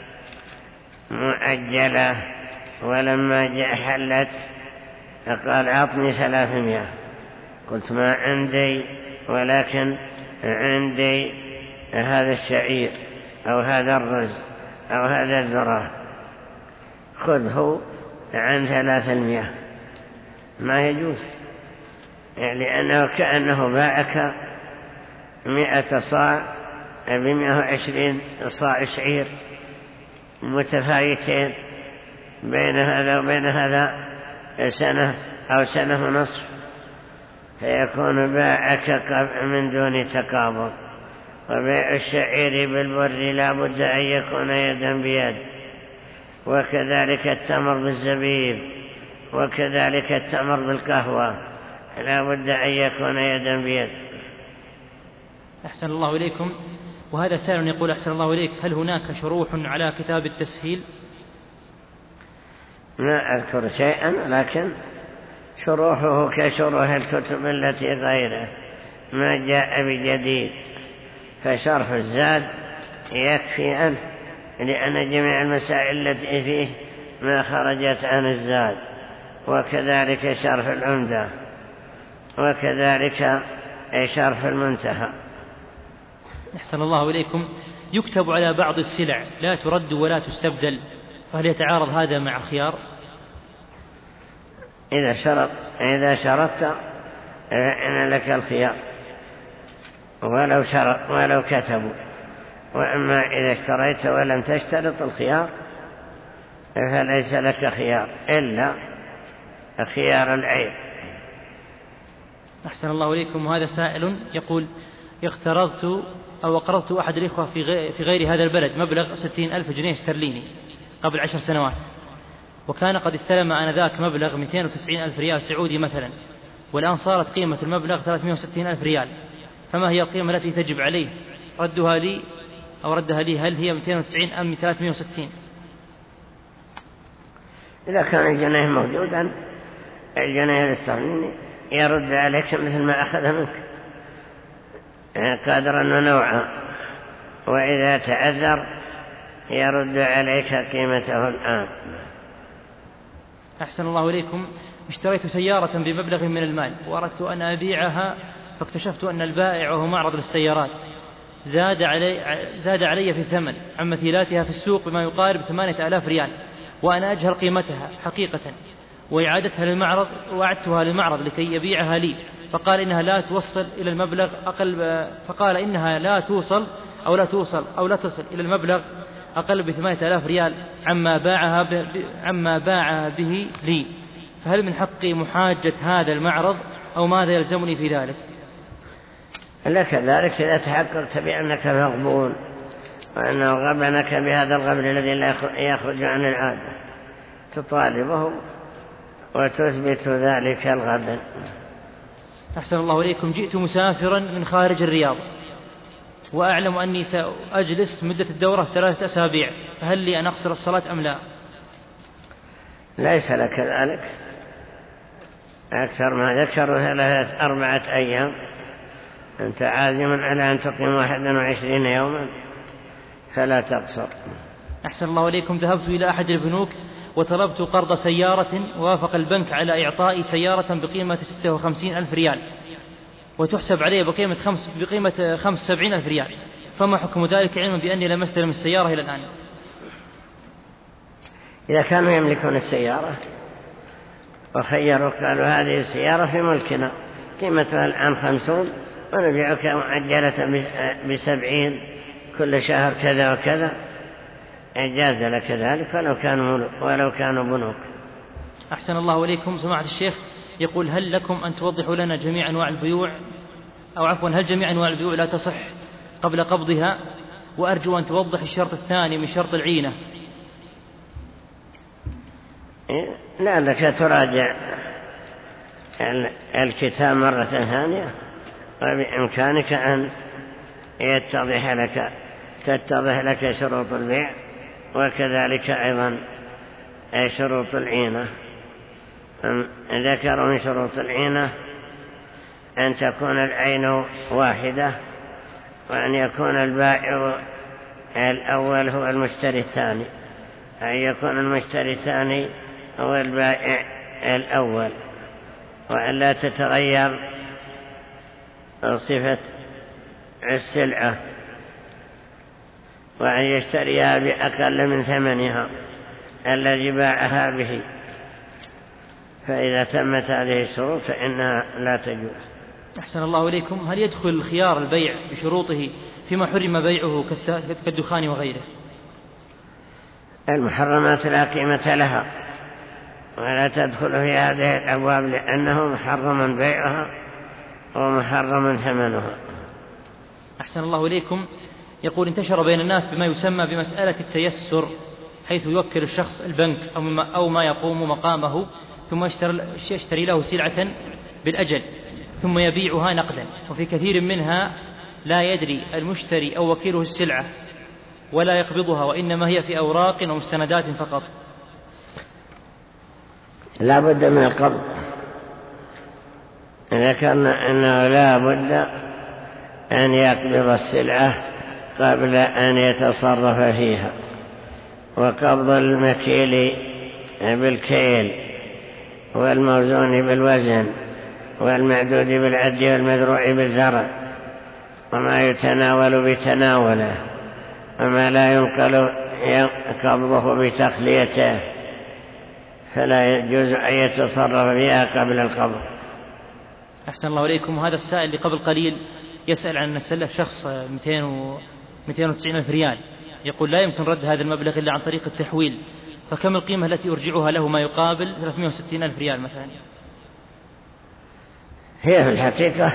مؤجلة، ولما جاء حلت قال أعطني ثلاثمائة، قلت ما عندي ولكن عندي هذا الشعير أو هذا الرز أو هذا الذرة، خذه عن ثلاثمائة، ما يجوز، لأنه كأنه باعك مئة صاع بمئة وعشرين صاع شعير متفايتين بين هذا وبين هذا سنة أو سنة ونصف، فيكون باعك من دون تقابض. وبيع الشعير بالبر لا بد أن يكون يدا بيد، وكذلك التمر بالزبيب، وكذلك التمر بالقهوة لا بد أن يكون يدا بيد. أحسن الله إليكم. وهذا سائل يقول أحسن الله إليك، هل هناك شروح على كتاب التسهيل؟ ما أذكر شيئا، لكن شروحه كشروح الكتب التي غيره، ما جاء بجديد، فشرح الزاد يكفي أنه، لأن جميع المسائل التي فيه ما خرجت عن الزاد، وكذلك شرح العمدة، وكذلك شرح المنتهى. أحسن الله إليكم. يكتب على بعض السلع لا ترد ولا تستبدل، فهل يتعارض هذا مع الخيار؟ إذا شرط إذا شرطت فإن لك الخيار ولو شرط ولو كتبوا، وأما إذا اشتريت ولم تشترط الخيار فليس لك خيار إلا خيار العيب. أحسن الله إليكم. وهذا سائل يقول اقترضت أو أقرضت أحد الإخوة في غير هذا البلد مبلغ ستين ألف جنيه استرليني قبل عشر سنوات، وكان قد استلم آنذاك مبلغ مئتين وتسعين ألف ريال سعودي مثلا، والآن صارت قيمة المبلغ ثلاثمائة وستين ألف ريال، فما هي القيمة التي تجب عليه ردها لي أو ردها لي؟ هل هي مئتين وتسعين أم ثلاثمائة وستين؟ إذا كان الجنيه موجودا الجنيه الاسترليني يرد عليك مثل ما أخذ منك قدرا ونوعا، وإذا تعذر يرد عليك قيمته الآن. أحسن الله إليكم. اشتريت سيارة بمبلغ من المال وأردت أن أبيعها، فاكتشفت أن البائع وهو معرض للسيارات زاد علي, زاد علي في الثمن عن مثيلاتها في السوق بما يقارب ثمانية آلاف ريال، وأنا أجهل قيمتها حقيقة، وإعادتها للمعرض وأعدتها للمعرض لكي يبيعها لي، فقال إنها لا توصل إلى المبلغ أقل فقال إنها لا توصل أو لا توصل أو لا تصل إلى المبلغ أقل بثمانية آلاف ريال عما باعها ب... عما باعها به لي، فهل من حقي محاجة هذا المعرض أو ماذا يلزمني في ذلك؟ لك ذلك إذا تحققت بأنك مغبون وأنه غبنك بهذا الغبن الذي لا يخرج عن العادة، تطالبه وتثبت ذلك الغبن. أحسن الله إليكم. جئت مسافرا من خارج الرياض وأعلم أني سأجلس مدة الدورة ثلاثة أسابيع، فهل لي أن أقصر الصلاة أم لا؟ ليس لك ذلك، أكثر ما ذكروا ثلاثة أربعة أيام، أنت عازم على أن تقيم واحدا وعشرين يوما فلا تقصر. أحسن الله إليكم. ذهبت إلى أحد البنوك وطلبت قرض سيارة، ووافق البنك على إعطائي سيارة بقيمة ستة وخمسين ألف ريال وتحسب عليه بقيمة خمس بقيمة خمس وسبعين ألف ريال، فما حكم ذلك علما بأني لم أستلم السيارة إلى الآن؟ إذا كانوا يملكون السيارة وخيروا قالوا هذه السيارة في ملكنا قيمتها الآن خمسون ونبيعك معجلة بسبعين كل شهر كذا وكذا، إجاز لك ذلك ولو كانوا ولو كانوا بنوك. أحسن الله إليكم. سماحة الشيخ يقول هل لكم أن توضحوا لنا جميع أنواع البيوع أو عفوا هل جميع أنواع البيوع لا تصح قبل قبضها؟ وأرجو أن توضح الشرط الثاني من شرط العينة. لعلك تراجع الكتاب مرة ثانية، وبإمكانك أن يتضح لك تتضح لك شروط البيع وكذلك أيضا شروط العينة. ذكروا من شروط العينة أن تكون العين واحدة، وأن يكون البائع الأول هو المشتري الثاني، أن يكون المشتري الثاني هو البائع الأول، وأن لا تتغير صفة السلعة، وأن يشتريها بأقل من ثمنها الذي باعها به. فإذا تمت هذه الشروط فإنها لا تجوز. أحسن الله إليكم. هل يدخل خيار البيع بشروطه فيما حرم بيعه كالدخان وغيره؟ المحرمات لا قيمة لها ولا تدخل في هذه الأبواب، لأنه محرم بيعها ومحرم ثمنها. أحسن الله إليكم. يقول: انتشر بين الناس بما يسمى بمسألة التيسر، حيث يوكل الشخص البنك أو ما يقوم مقامه، ثم يشتري له سلعة بالأجل ثم يبيعها نقدا، وفي كثير منها لا يدري المشتري أو وكيله السلعة ولا يقبضها، وإنما هي في أوراق ومستندات فقط. لا بد من القبض. ذكرنا أنه لا بد أن يقبض السلعة قبل أن يتصرف فيها، وقبض المكيل بالكيل والموزون بالوزن والمعدود بالعد والمذروع بالذرع، وما يتناول بتناوله، وما لا ينقل قبضه بتخليته، فلا يجوز أن يتصرف فيها قبل القبض. أحسن الله إليكم. وهذا السائل اللي قبل قليل يسأل عن سلف شخص مئتين وتسعين ألف ريال، يقول: لا يمكن رد هذا المبلغ إلا عن طريق التحويل، فكم القيمة التي أرجعها له؟ ما يقابل ثلاثمائة وستين ألف ريال مثلا. هي في الحقيقة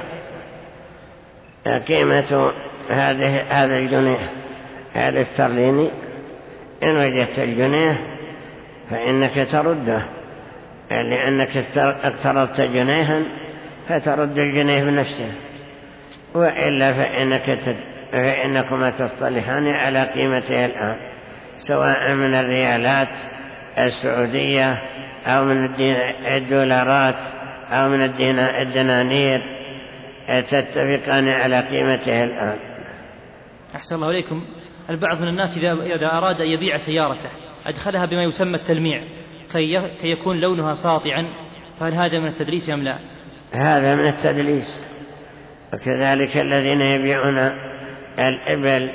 قيمة هذه هذا الجنيه هذا الاسترليني، إن وجدت الجنيه فإنك ترده، لأنك اقترضت جنيها فترد الجنيه بنفسه، وإلا فإنك تد... فإنكما تصطلحان على قيمته الآن، سواء من الريالات السعودية أو من الدولارات أو من الدنانير، تتفقان على قيمته الآن. أحسن الله إليكم. البعض من الناس إذا أراد أن يبيع سيارته أدخلها بما يسمى التلميع كي يكون لونها ساطعا، فهل هذا من التدليس أم لا؟ هذا من التدليس. وكذلك الذين يبيعون الإبل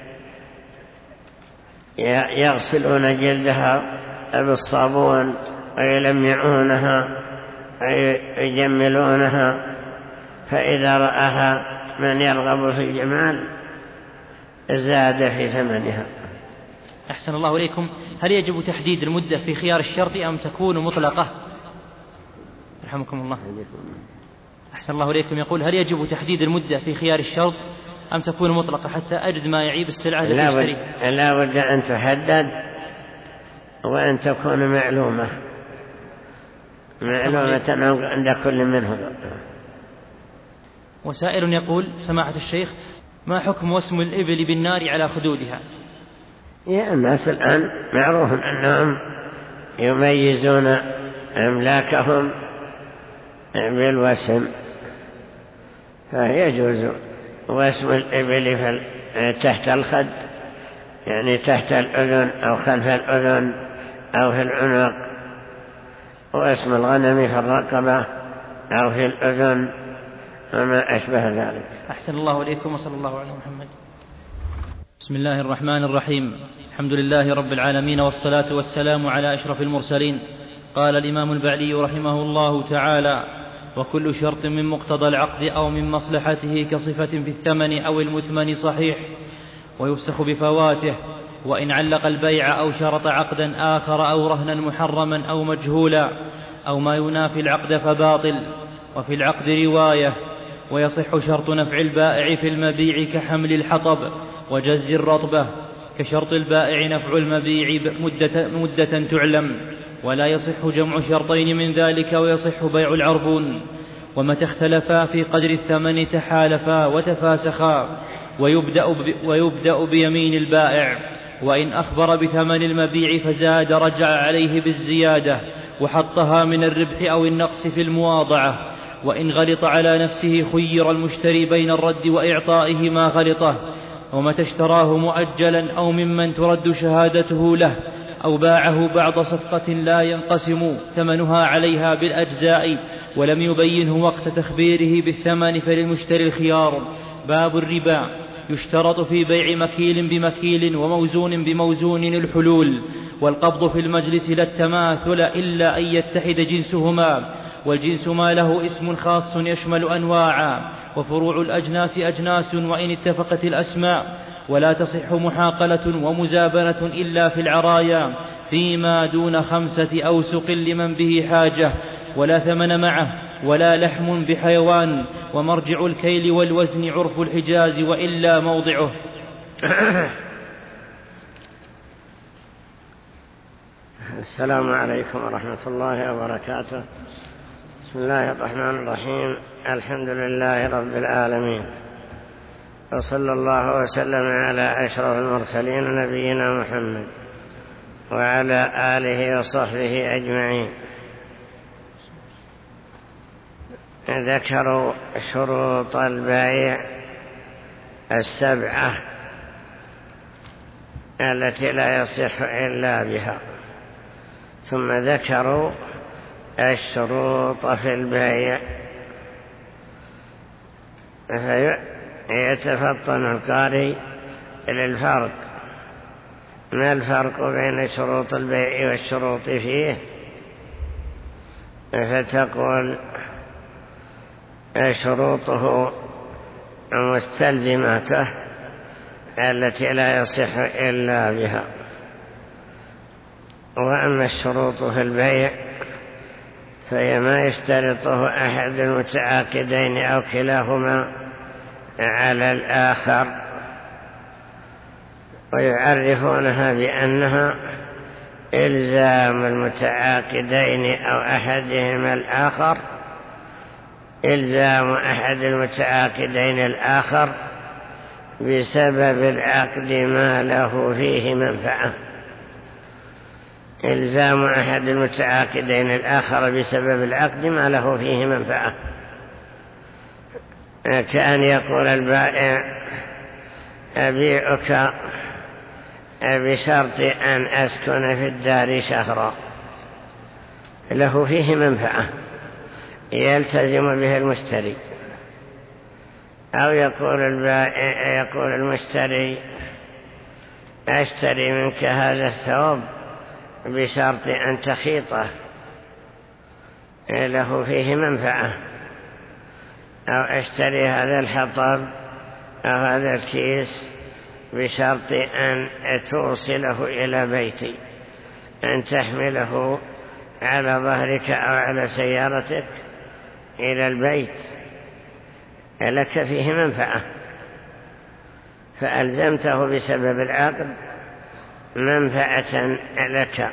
يغسلون جلدها بالصابون ويلمعونها ويجملونها، فإذا رآها من يرغب في الجمال زاد في ثمنها. أحسن الله إليكم. هل يجب تحديد المدة في خيار الشرط أم تكون مطلقة؟ رحمكم الله. أحسن الله إليكم. يقول: هل يجب تحديد المدة في خيار الشرط أم تكون مطلقة حتى أجد ما يعيب السلعة التي أشتريها؟ لا بد أن تحدد وأن تكون معلومة معلومة عند كل منهم. وسائل يقول: سماحة الشيخ، ما حكم وسم الإبل بالنار على خدودها؟ يا الناس الآن معروف أنهم يميزون أملاكهم بالوسم، فيجوز وسم الإبل تحت الخد، يعني تحت الأذن أو خلف الأذن أو في العنق، واسم الغنم في الرقبة أو في الأذن وما أشبه ذلك. أحسن الله إليكم، وصلى الله على محمد. بسم الله الرحمن الرحيم. الحمد لله رب العالمين، والصلاة والسلام على أشرف المرسلين. قال الإمام البعلي رحمه الله تعالى: وكل شرط من مقتضى العقد أو من مصلحته كصفة في الثمن أو المثمن صحيح ويفسخ بفواته، وإن علق البيع أو شرط عقدا آخر أو رهنا محرما أو مجهولا أو ما ينافي العقد فباطل. وفي العقد رواية: ويصح شرط نفع البائع في المبيع كحمل الحطب وجز الرطبة، كشرط البائع نفع المبيع مدة, مدة تعلم، ولا يصح جمع شرطين من ذلك، ويصح بيع العربون. ومتى اختلفا في قدر الثمن تحالفا وتفاسخا، ويبدأ, ويبدأ بيمين البائع وإن أخبر بثمن المبيع فزاد رجع عليه بالزيادة وحطها من الربح أو النقص في المواضعة. وإن غلط على نفسه خير المشتري بين الرد وإعطائه ما غلطه، ومتى اشتراه مؤجلا أو ممن ترد شهادته له، أو باعه بعض صفقة لا ينقسم ثمنها عليها بالأجزاء ولم يبينه وقت تخبيره بالثمن فللمشتري الخيار. باب الربا. يشترط في بيع مكيل بمكيل وموزون بموزون الحلول، والقبض في المجلس لا التماثل إلا أن يتحد جنسهما، والجنس ما له اسم خاص يشمل أنواعا، وفروع الأجناس أجناس وإن اتفقت الأسماء، ولا تصح محاقلة ومزابنة إلا في العرايا فيما دون خمسة أوسق لمن به حاجة، ولا ثمن معه ولا لحم بحيوان، ومرجع الكيل والوزن عرف الحجاز وإلا موضعه. السلام عليكم ورحمة الله وبركاته. بسم الله الرحمن الرحيم. الحمد لله رب العالمين، وصلى الله وسلم على أشرف المرسلين نبينا محمد وعلى آله وصحبه أجمعين. ذكروا شروط البيع السبعة التي لا يصح إلا بها، ثم ذكروا الشروط في البيع، فيتفطن القارئ للفرق. ما الفرق بين شروط البيع والشروط فيه؟ فتقول شروطه مستلزماته التي لا يصح إلا بها. وأما الشروط في البيع فهي ما يشترطه أحد المتعاقدين أو كلاهما على الآخر، ويعرفونها بأنها إلزام المتعاقدين أو أحدهما الآخر، إلزام أحد المتعاقدين الآخر بسبب العقد ما له فيه منفعة. إلزام أحد المتعاقدين الآخر بسبب العقد ما له فيه منفعة، كأن يقول البائع أبيعك بشرط أن أسكن في الدار شهرا، له فيه منفعة يلتزم به المشتري. أو يقول البائع يقول المشتري أشتري منك هذا الثوب بشرط أن تخيطه، له فيه منفعة. أو أشتري هذا الحطب أو هذا الكيس بشرط أن توصله إلى بيتي، أن تحمله على ظهرك أو على سيارتك إلى البيت، لك فيه منفعة، فألزمته بسبب العقد منفعة لك،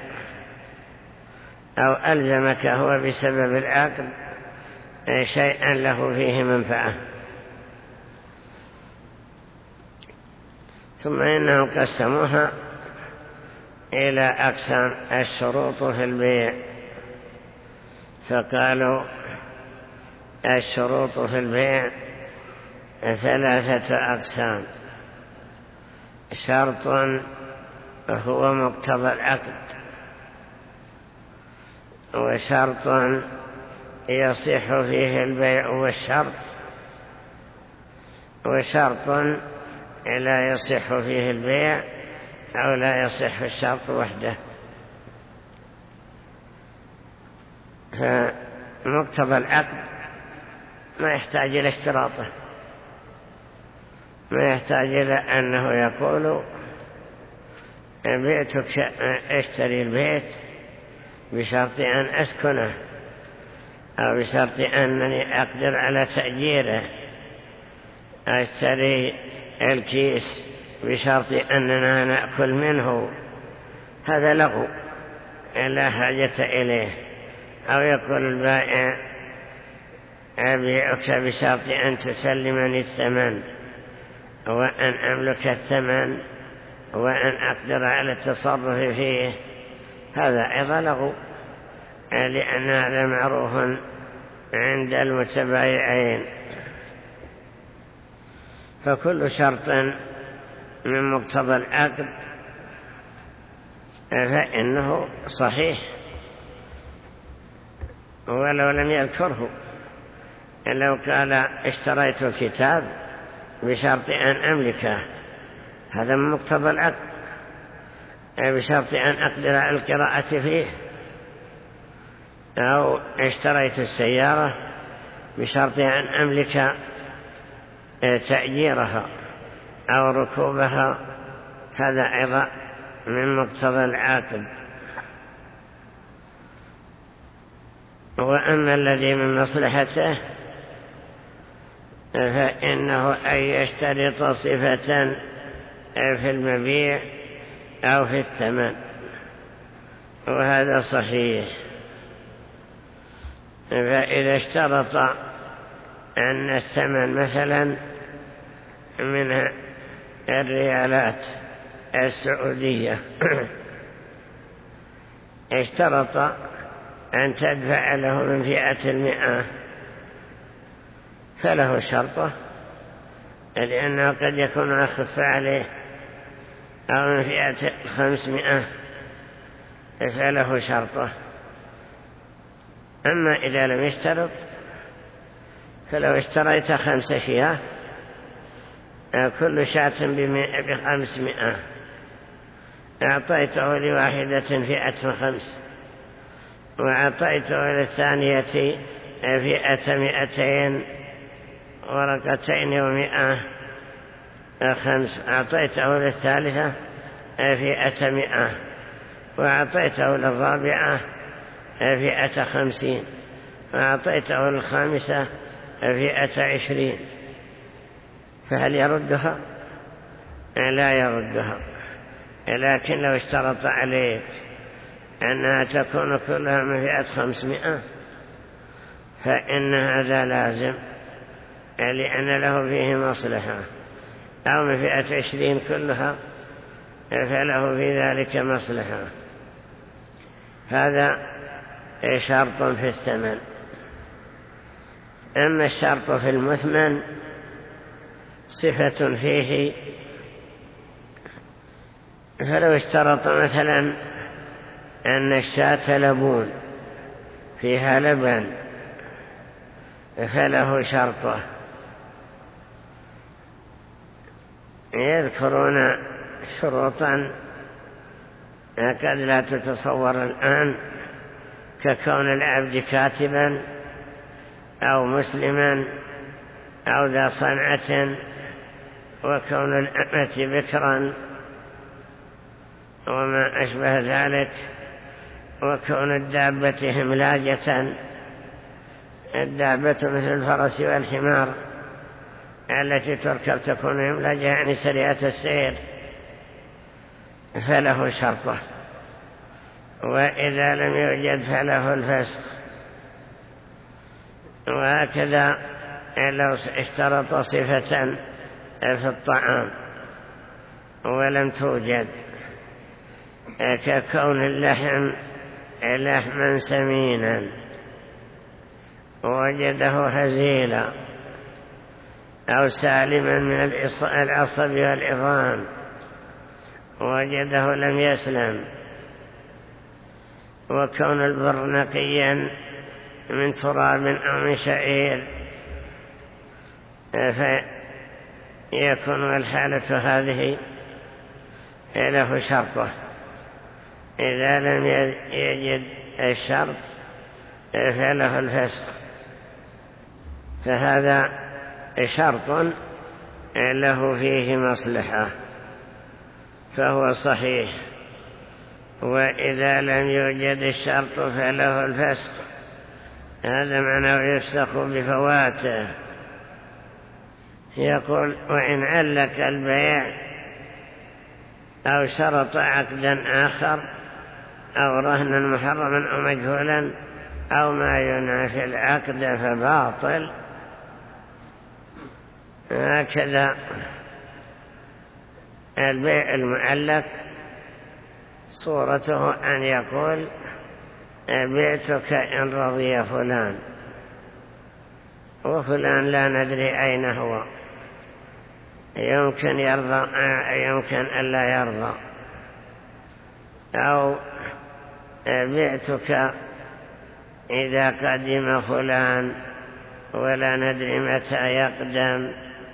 أو ألزمك هو بسبب العقد شيئا له فيه منفعة. ثم إنهم قسموها إلى أقسام الشروط في البيع، فقالوا الشروط في البيع ثلاثة أقسام: شرط هو مقتضى العقد، وشرط يصح فيه البيع والشرط، وشرط لا يصح فيه البيع أو لا يصح الشرط وحده. فمقتضى العقد ما يحتاج إلى اشتراطه، ما يحتاج إلى أنه يقول بيتك اشتري البيت بشرط أن أسكنه، أو بشرط أنني أقدر على تأجيره، أشتري الكيس بشرط أننا نأكل منه. هذا لغو لا حاجة إليه. أو يقول البائع أبيعك بشرط أن تسلمني الثمن وأن أملك الثمن وأن أقدر على التصرف فيه، هذا أيضا لغو، لأن هذا معروف عند المتبايعين. فكل شرط من مقتضى العقد فإنه صحيح ولو لم يذكره. لو قال اشتريت الكتاب بشرط أن أملكه، هذا من مقتضى العقد، بشرط أن أقدر على القراءة فيه. أو اشتريت السيارة بشرط أن أملك تأجيرها أو ركوبها، هذا أيضا من مقتضى العقد. وأما الذي من مصلحته فإنه أن يشترط صفة في المبيع أو في الثمن، وهذا صحيح. فإذا اشترط أن الثمن مثلا من الريالات السعودية، اشترط أن تدفع له من فئة المئة، فله شرطه، لأنه قد يكون أخف عليه، أو من فئة خمسمائة فله شرطه. أما إذا لم يشترط، فلو اشتريت خمس شياه كل شاة بخمسمائة، أعطيته لواحدة فئة خمس، وأعطيته للثانية فئة مئتين ورقتين ومئة خمس، أعطيته للثالثة فئة مئة، وأعطيته للرابعة فئة خمسين، وأعطيته للخامسة فئة عشرين، فهل يردها؟ لا يردها. لكن لو اشترط عليك أنها تكون كلها من فئة خمسمائة فإن هذا لازم، لأن له فيه مصلحة. أو من فئة عشرين كلها فله في ذلك مصلحة. هذا شرط في الثمن. أما الشرط في المثمن صفة فيه، فلو اشترط مثلا أن الشاة لبون فيها لبن فله شرطه. يذكرون شروطا قد لا تتصور الآن، ككون العبد كاتبا أو مسلما أو ذا صنعة، وكون الأمة بكرا وما أشبه ذلك، وكون الدابة هملاجة، الدابة مثل الفرس والحمار التي تركب تكون هملاجة يعني سريعة السير، فله شرطه. وإذا لم يوجد فله الفسخ. وهكذا لو اشترط صفة في الطعام ولم توجد، ككون اللحم لحما سمينا ووجده هزيلا أو سالما من العصب والعظام ووجده لم يسلم، وكون البر نقيا من تراب أو من شعير، فيكون الحالة هذه له شرطه. إذا لم يجد الشرط فله الفسخ، فهذا شرط له فيه مصلحة فهو صحيح. وإذا لم يوجد الشرط فله الفسخ، هذا معناه يفسخ بفواته. يقول: وإن علق البيع أو شرط عقدا آخر أو رهنا محرما أو مجهولا أو ما ينافي العقد فباطل. هكذا البيع المعلق صورته أن يقول بعتك إن رضي فلان، وفلان لا ندري أين هو، يمكن يرضى يمكن ألا يرضى، أو بعتك إذا قدم فلان ولا ندري متى يقدم،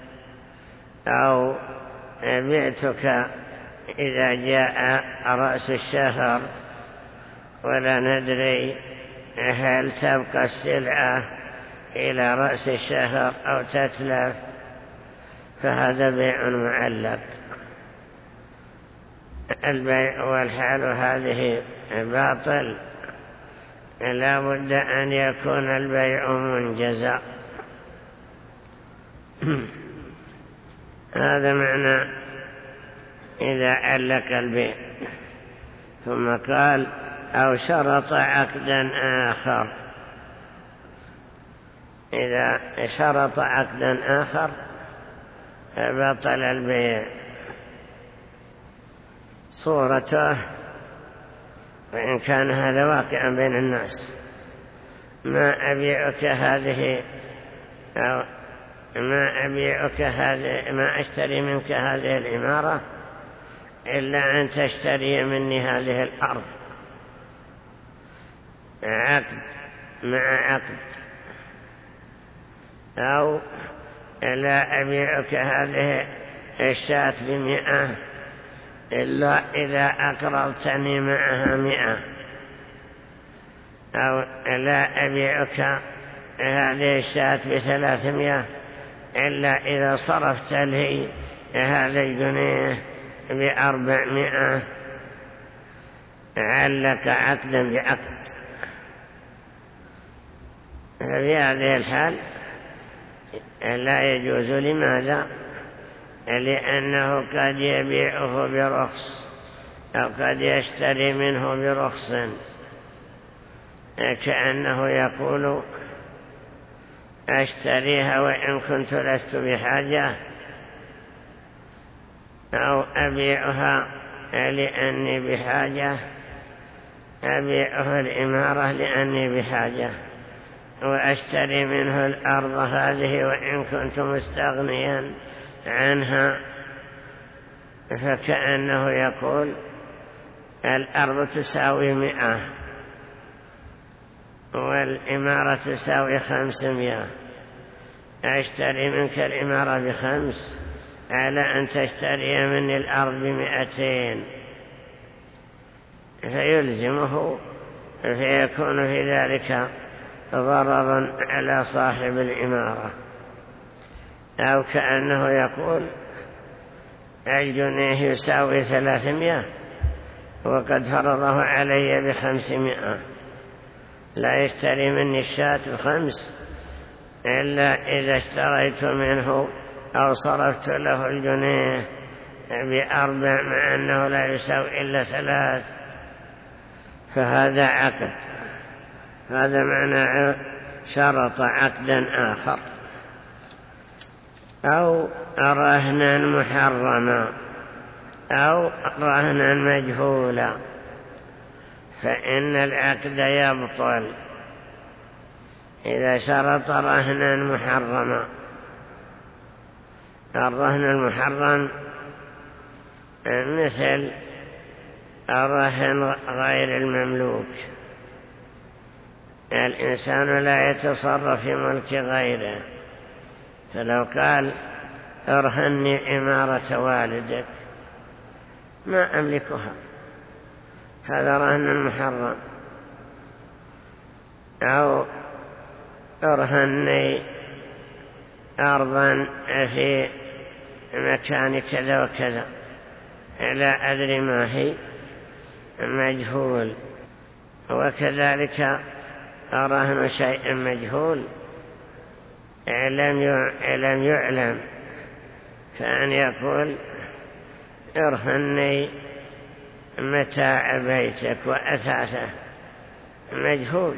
أو بعتك إذا جاء رأس الشهر ولا ندري هل تبقى السلعة إلى رأس الشهر أو تتلف، فهذا بيع معلق. البيع والحال هذه باطل، لا بد أن يكون البيع منجزا. هذا معنى إذا علق البيع. ثم قال أو شرط عقدا آخر، إذا شرط عقدا آخر بطل البيع. صورته، وإن كان هذا واقعا بين الناس، ما أبيعك هذه أو ما أبيعك هذه، ما أشتري منك هذه العمارة إلا أن تشتري مني هذه الأرض، عقد مع عقد. أو لا أبيعك هذه الشاة بمئة إلا إذا أقرضتني معها مئة، أو لا أبيعك هذه الشاة بثلاثمائة إلا إذا صرفت لي هذا الجنيه بأربعمائة. علق عقدا بعقد. في هذه الحال لا يجوز. لماذا؟ لأنه قد يبيعه برخص أو قد يشتري منه برخص، كأنه يقول أشتريها وإن كنت لست بحاجة، أو أبيعها لأني بحاجة، أبيعه الإمارة لأني بحاجة، وأشتري منه الأرض هذه وإن كنت مستغنيا عنها. فكأنه يقول الأرض تساوي مئة والإمارة تساوي خمسمائة، أشتري منك الإمارة بخمس على أن تشتري مني الأرض بمئتين، فيلزمه، فيكون في ذلك ضررا على صاحب الإمارة. أو كأنه يقول الجنيه يساوي ثلاثمائة وقد فرضه علي بخمسمائة، لا يشتري مني الشاة الخمس إلا إذا اشتريت منه أو صرفت له الجنيه بأربع مع أنه لا يساوي إلا ثلاث، فهذا عقد. هذا معنى شرط عقدا آخر. أو رهنا محرما أو رهنا مجهولا، فإن العقد يبطل إذا شرط رهنا محرما. الرهن المحرم مثل الرهن غير المملوك، الإنسان لا يتصرف في ملك غيره، فلو قال ارهني إمارة والدك ما أملكها، هذا رهن محرم. أو ارهني أرضا في مكان كذا وكذا لا أدري ما هي، مجهول. وكذلك رهن شيء مجهول لم يعلم، فأن يقول ارهني متاع بيتك وأثاثه، مجهول،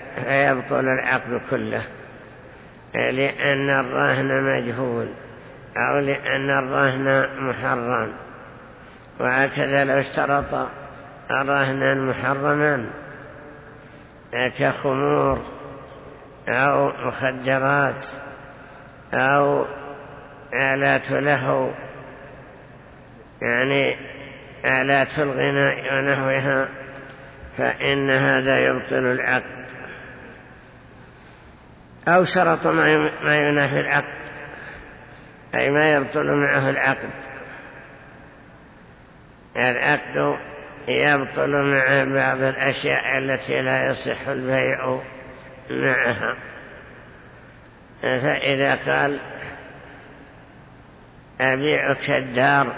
فيبطل العقد كله، لأن الرهن مجهول أو لأن الرهن محرم. وهكذا لو اشترط رهنا محرما كخمور أو مخدرات أو آلات له، يعني آلات الغناء ونحوها، فإن هذا يبطل العقد. أو شرط ما ينافي العقد، أي ما يبطل معه العقد. العقد يبطل مع بعض الأشياء التي لا يصح البيع معها. فإذا قال أبيعك الدار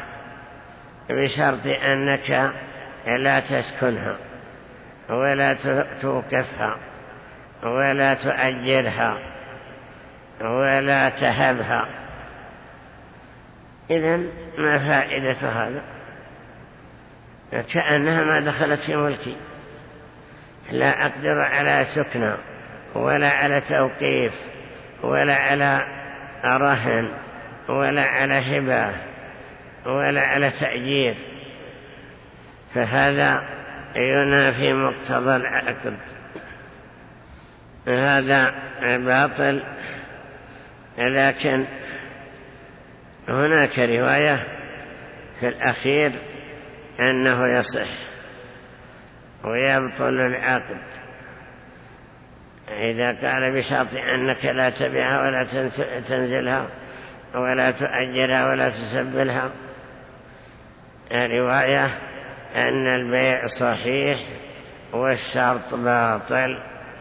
بشرط أنك لا تسكنها ولا توقفها ولا تؤجرها ولا تهبها، إذن ما فائدة هذا؟ كأنها ما دخلت في ملكي، لا أقدر على سكنة ولا على توقيف ولا على رهن ولا على هبة ولا على تأجير، فهذا ينافي مقتضى العقد، هذا باطل. لكن هناك رواية في الأخير أنه يصح ويبطل العقد إذا قال بشرط أنك لا تبيعها ولا تنزلها ولا تؤجرها ولا تسبلها. الرواية أن البيع صحيح والشرط باطل،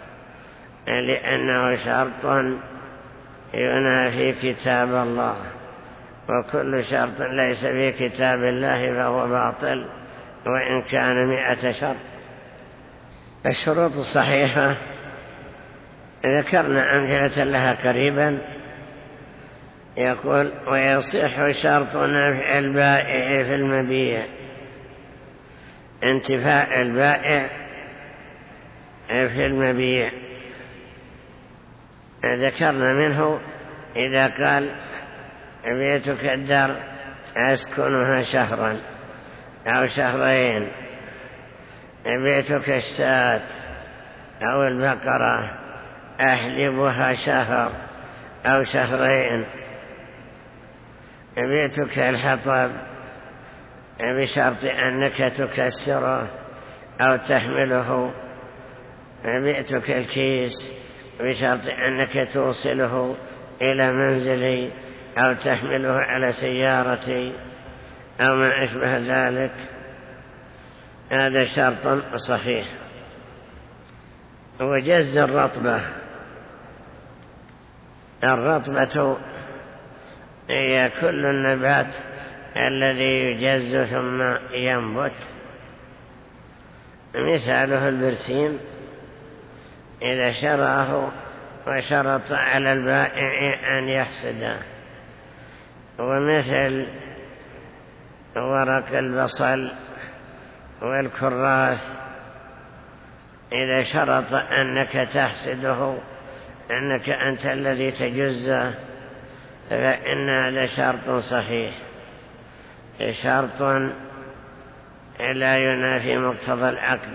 لأنه شرط ينافي كتاب الله، وكل شرط ليس في كتاب الله فهو باطل وإن كان مئة شرط. الشروط الصحيحة ذكرنا أمثلة لها قريبا. يقول ويصح شرط نفع البائع في المبيع، انتفاء البائع في المبيع. ذكرنا منه إذا قال بيتك الدار أسكنها شهرا أو شهرين، بيتك الشاة أو البقرة أحلبها شهر أو شهرين، بيتك الحطب بشرط أنك تكسره أو تحمله، بيتك الكيس بشرط أنك توصله إلى منزلي أو تحمله على سيارتي أو ما أشبه ذلك، هذا شرط صحيح. وجز الرطبة، الرطبة هي كل النبات الذي يجز ثم ينبت، مثاله البرسيم إذا شراه وشرط على البائع أن يحصده، ومثل ورق البصل والكراث إذا شرط أنك تحصده أنك أنت الذي تجزه، فإن هذا شرط صحيح، شرط لا ينافي مقتضى العقد.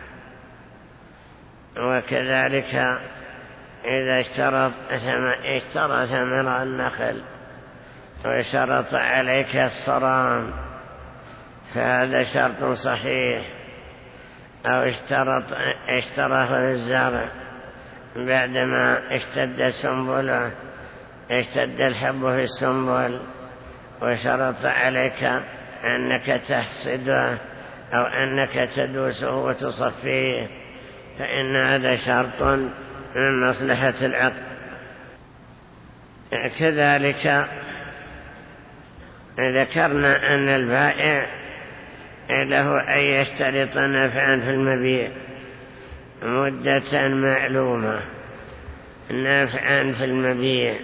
وكذلك إذا اشترط اشترى ثمر النخل وشرط عليك الصرام، فهذا شرط صحيح. أو اشترط اشتراه في الزرع بعدما اشتد سنبله، اشتد الحب في السنبل، وشرط عليك أنك تحصده أو أنك تدوسه وتصفيه، فإن هذا شرط من مصلحة العقد. كذلك ذكرنا أن البائع له أن يشترط نفعا في المبيع مدة معلومة، نفعا في المبيع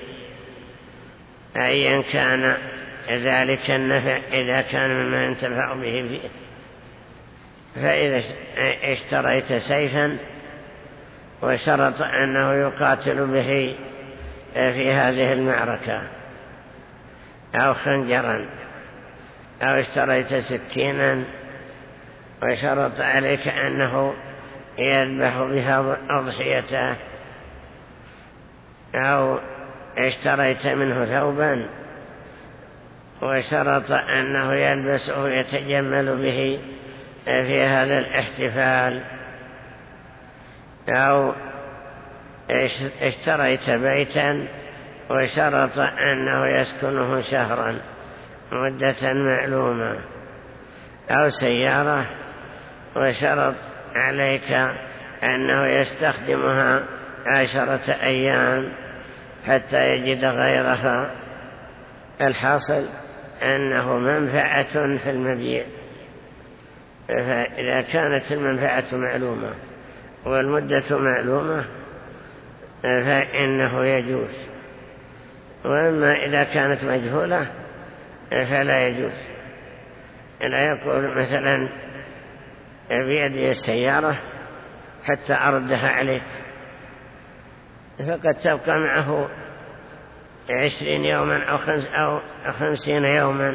أيا كان ذلك النفع إذا كان مما ينتفع به فيه. فإذا اشتريت سيفا وشرط أنه يقاتل به في هذه المعركة، أو خنجرا أو اشتريت سكينا وشرط عليك أنه يذبح بها أضحيته، أو اشتريت منه ثوبا وشرط أنه يلبسه يتجمل به في هذا الاحتفال، أو اشتريت بيتا وشرط أنه يسكنه شهرا مدة معلومة، أو سيارة وشرط عليك أنه يستخدمها عشرة أيام حتى يجد غيرها. الحاصل أنه منفعة في المبيع، فإذا كانت المنفعة معلومة والمدة معلومة فإنه يجوز، وأما إذا كانت مجهولة فلا يجوز. لا يقول مثلا بيدي السيارة حتى أردها عليك، فقد تبقى معه عشرين يوما أو, خمس أو خمسين يوما.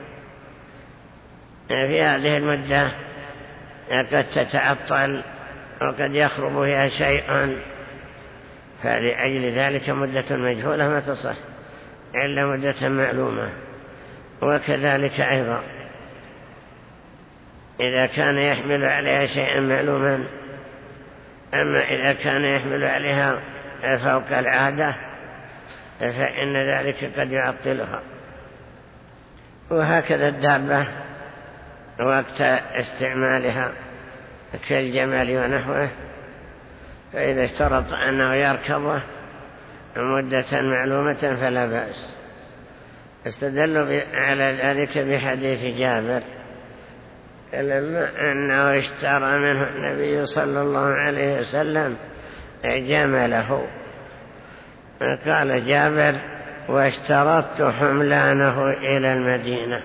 في هذه المدة قد تتعطل وقد يخرب فيها شيء، فلأجل ذلك مدة مجهولة ما تصح إلا مدة معلومة. وكذلك أيضا إذا كان يحمل عليها شيئا معلوما، أما إذا كان يحمل عليها فوق العادة فإن ذلك قد يعطلها. وهكذا الدابة وقت استعمالها كالجمال ونحوه، فإذا اشترط أنه يركبه مدة معلومة فلا بأس. استدلوا على ذلك بحديث جابر لما أنه اشترى منه النبي صلى الله عليه وسلم جمله، قال جابر: واشترطت حملانه إلى المدينة.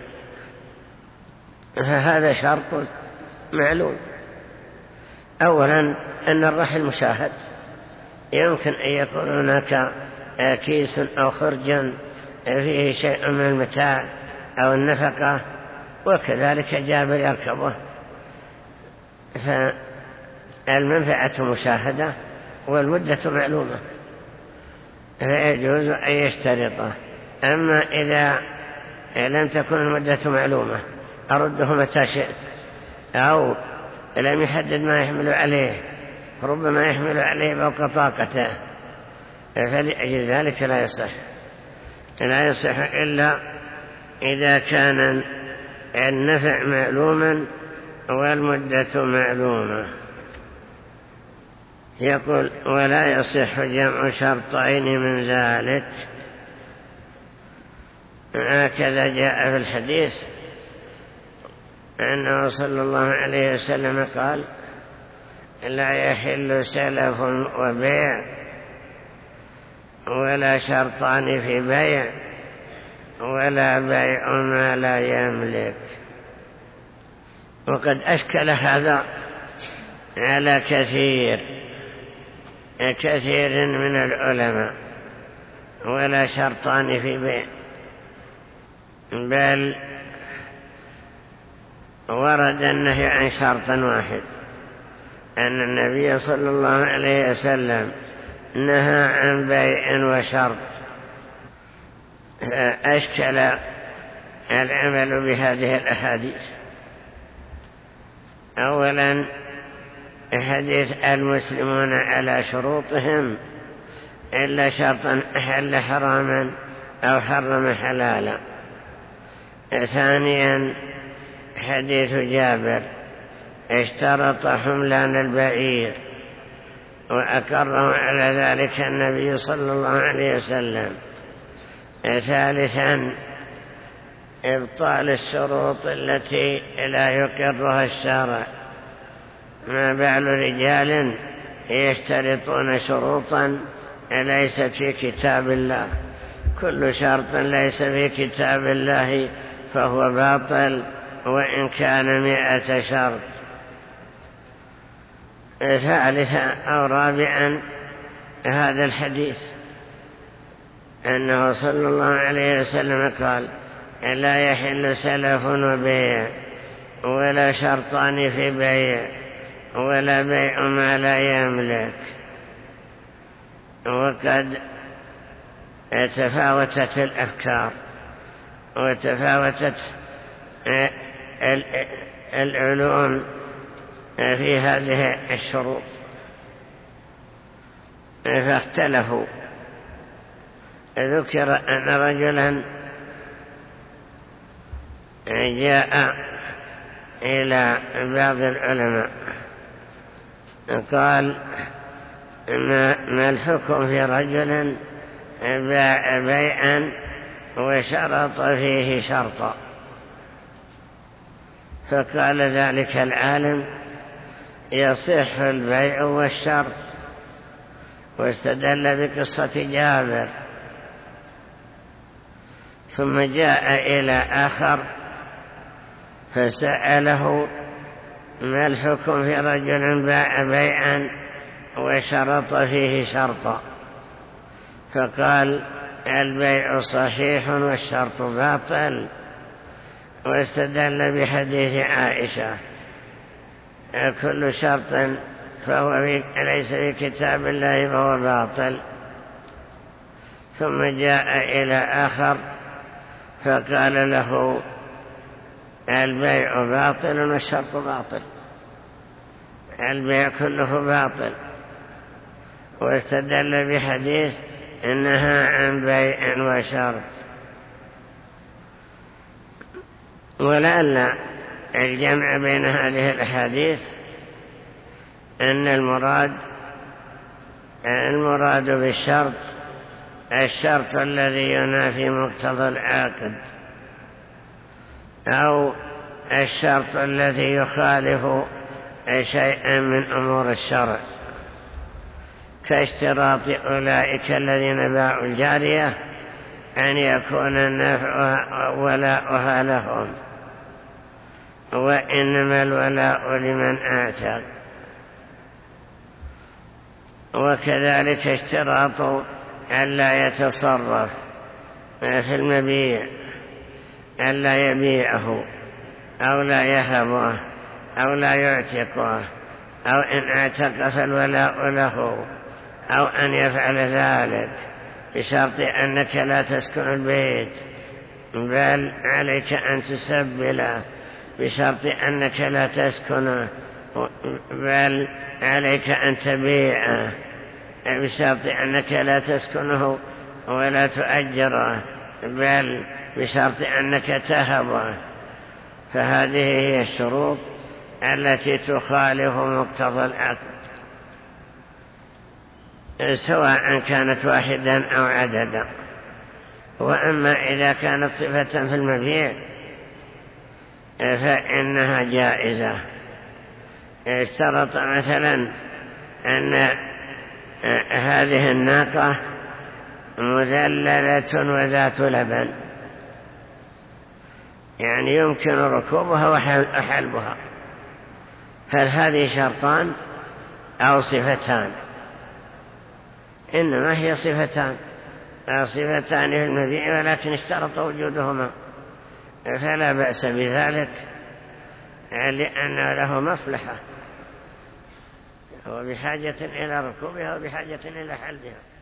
فهذا شرط معلوم. أولا أن الرحل مشاهد، يمكن أن يكون هناك كيس أو خرج فيه شيء من المتاع أو النفقة، وكذلك جابر يركبه، فالمنفعة مشاهدة والمدة معلومة، فيجوز أن يشترطه. أما إذا لم تكن المدة معلومة أرده متى شئت، أو لم يحدد ما يحمل عليه، ربما يحمل عليه فوق طاقته، فلأجل ذلك لا يصح لا يصح إلا إذا كان النفع معلوما والمدة معلومة. يقول: ولا يصح جمع شرطين من ذلك. هكذا جاء في الحديث أنه صلى الله عليه وسلم قال: لا يحل سلف وبيع ولا شرطان في بيع ولا بيع ما لا يملك. وقد أشكل هذا على كثير كثير من العلماء. ولا شرطان في بيع، بل ورد النهي عن شرط واحد، أن النبي صلى الله عليه وسلم نهى عن بيع وشرط. أشكل العمل بهذه الأحاديث. أولا حديث: المسلمون على شروطهم إلا شرطا أحل حراما أو حرم حلالا. ثانيا حديث جابر: اشترط حملان البعير وأقره على ذلك النبي صلى الله عليه وسلم. ثالثا إبطال الشروط التي لا يقرها الشرع. ما بال رجال يشترطون شروطا ليست في كتاب الله؟ كل شرط ليس في كتاب الله فهو باطل وإن كان مئة شرط. ثالثا أو رابعا هذا الحديث أنه صلى الله عليه وسلم قال: لا يحل سلف وبيع ولا شرطان في بيع ولا بيع ما لا يملك. وقد تفاوتت الأفكار وتفاوتت العلوم في هذه الشروط، فاختلفوا. ذكر أن رجلا جاء إلى بعض العلماء قال: ما الحكم في رجل باع بيعا وشرط فيه شرطا؟ فقال ذلك العالم: يصح البيع والشرط، واستدل بقصة جابر. ثم جاء إلى آخر فسأله: ما الحكم في رجل باع بيعا وشرط فيه شرطا؟ فقال: البيع صحيح والشرط باطل، واستدل بحديث عائشة: كل شرط فهو ليس في كتاب الله فهو باطل. ثم جاء إلى آخر فقال له: البيع باطل والشرط باطل، البيع كله باطل، واستدل بحديث إنها عن بيع وشرط. ولعل الجمع بين هذه الأحاديث أن المراد المراد بالشرط الشرط الذي ينافي مقتضى العقد، أو الشرط الذي يخالف شيئا من أمور الشرع، كاشتراط أولئك الذين باعوا الجارية أن يكون النفع ولاؤها لهم، وإنما الولاء لمن آتى. وكذلك اشتراط ألا يتصرف في المبيع، ألا يبيعه أو لا يهبه أو لا يعتقه، أو إن اعتق فالولاء له، أو أن يفعل ذلك بشرط أنك لا تسكن البيت بل عليك أن تسبله، بشرط أنك لا تسكنه بل عليك أن تبيعه، بشرط أنك لا تسكنه ولا تؤجره بل بشرط أنك تهبه. فهذه هي الشروط التي تخالف مقتضى العقد، سواء كانت واحدا أو عددا. وأما إذا كانت صفة في المبيع فإنها جائزة. اشترط مثلا أن هذه الناقة مذللة وذات لبن، يعني يمكن ركوبها وحلبها، هل هذه شرطان أو صفتان؟ إنما هي صفتان صفتان في المبيع، ولكن اشترط وجودهما، فلا بأس بذلك لأن له مصلحة، هو بحاجة إلى ركوبها وبحاجة إلى حلبها.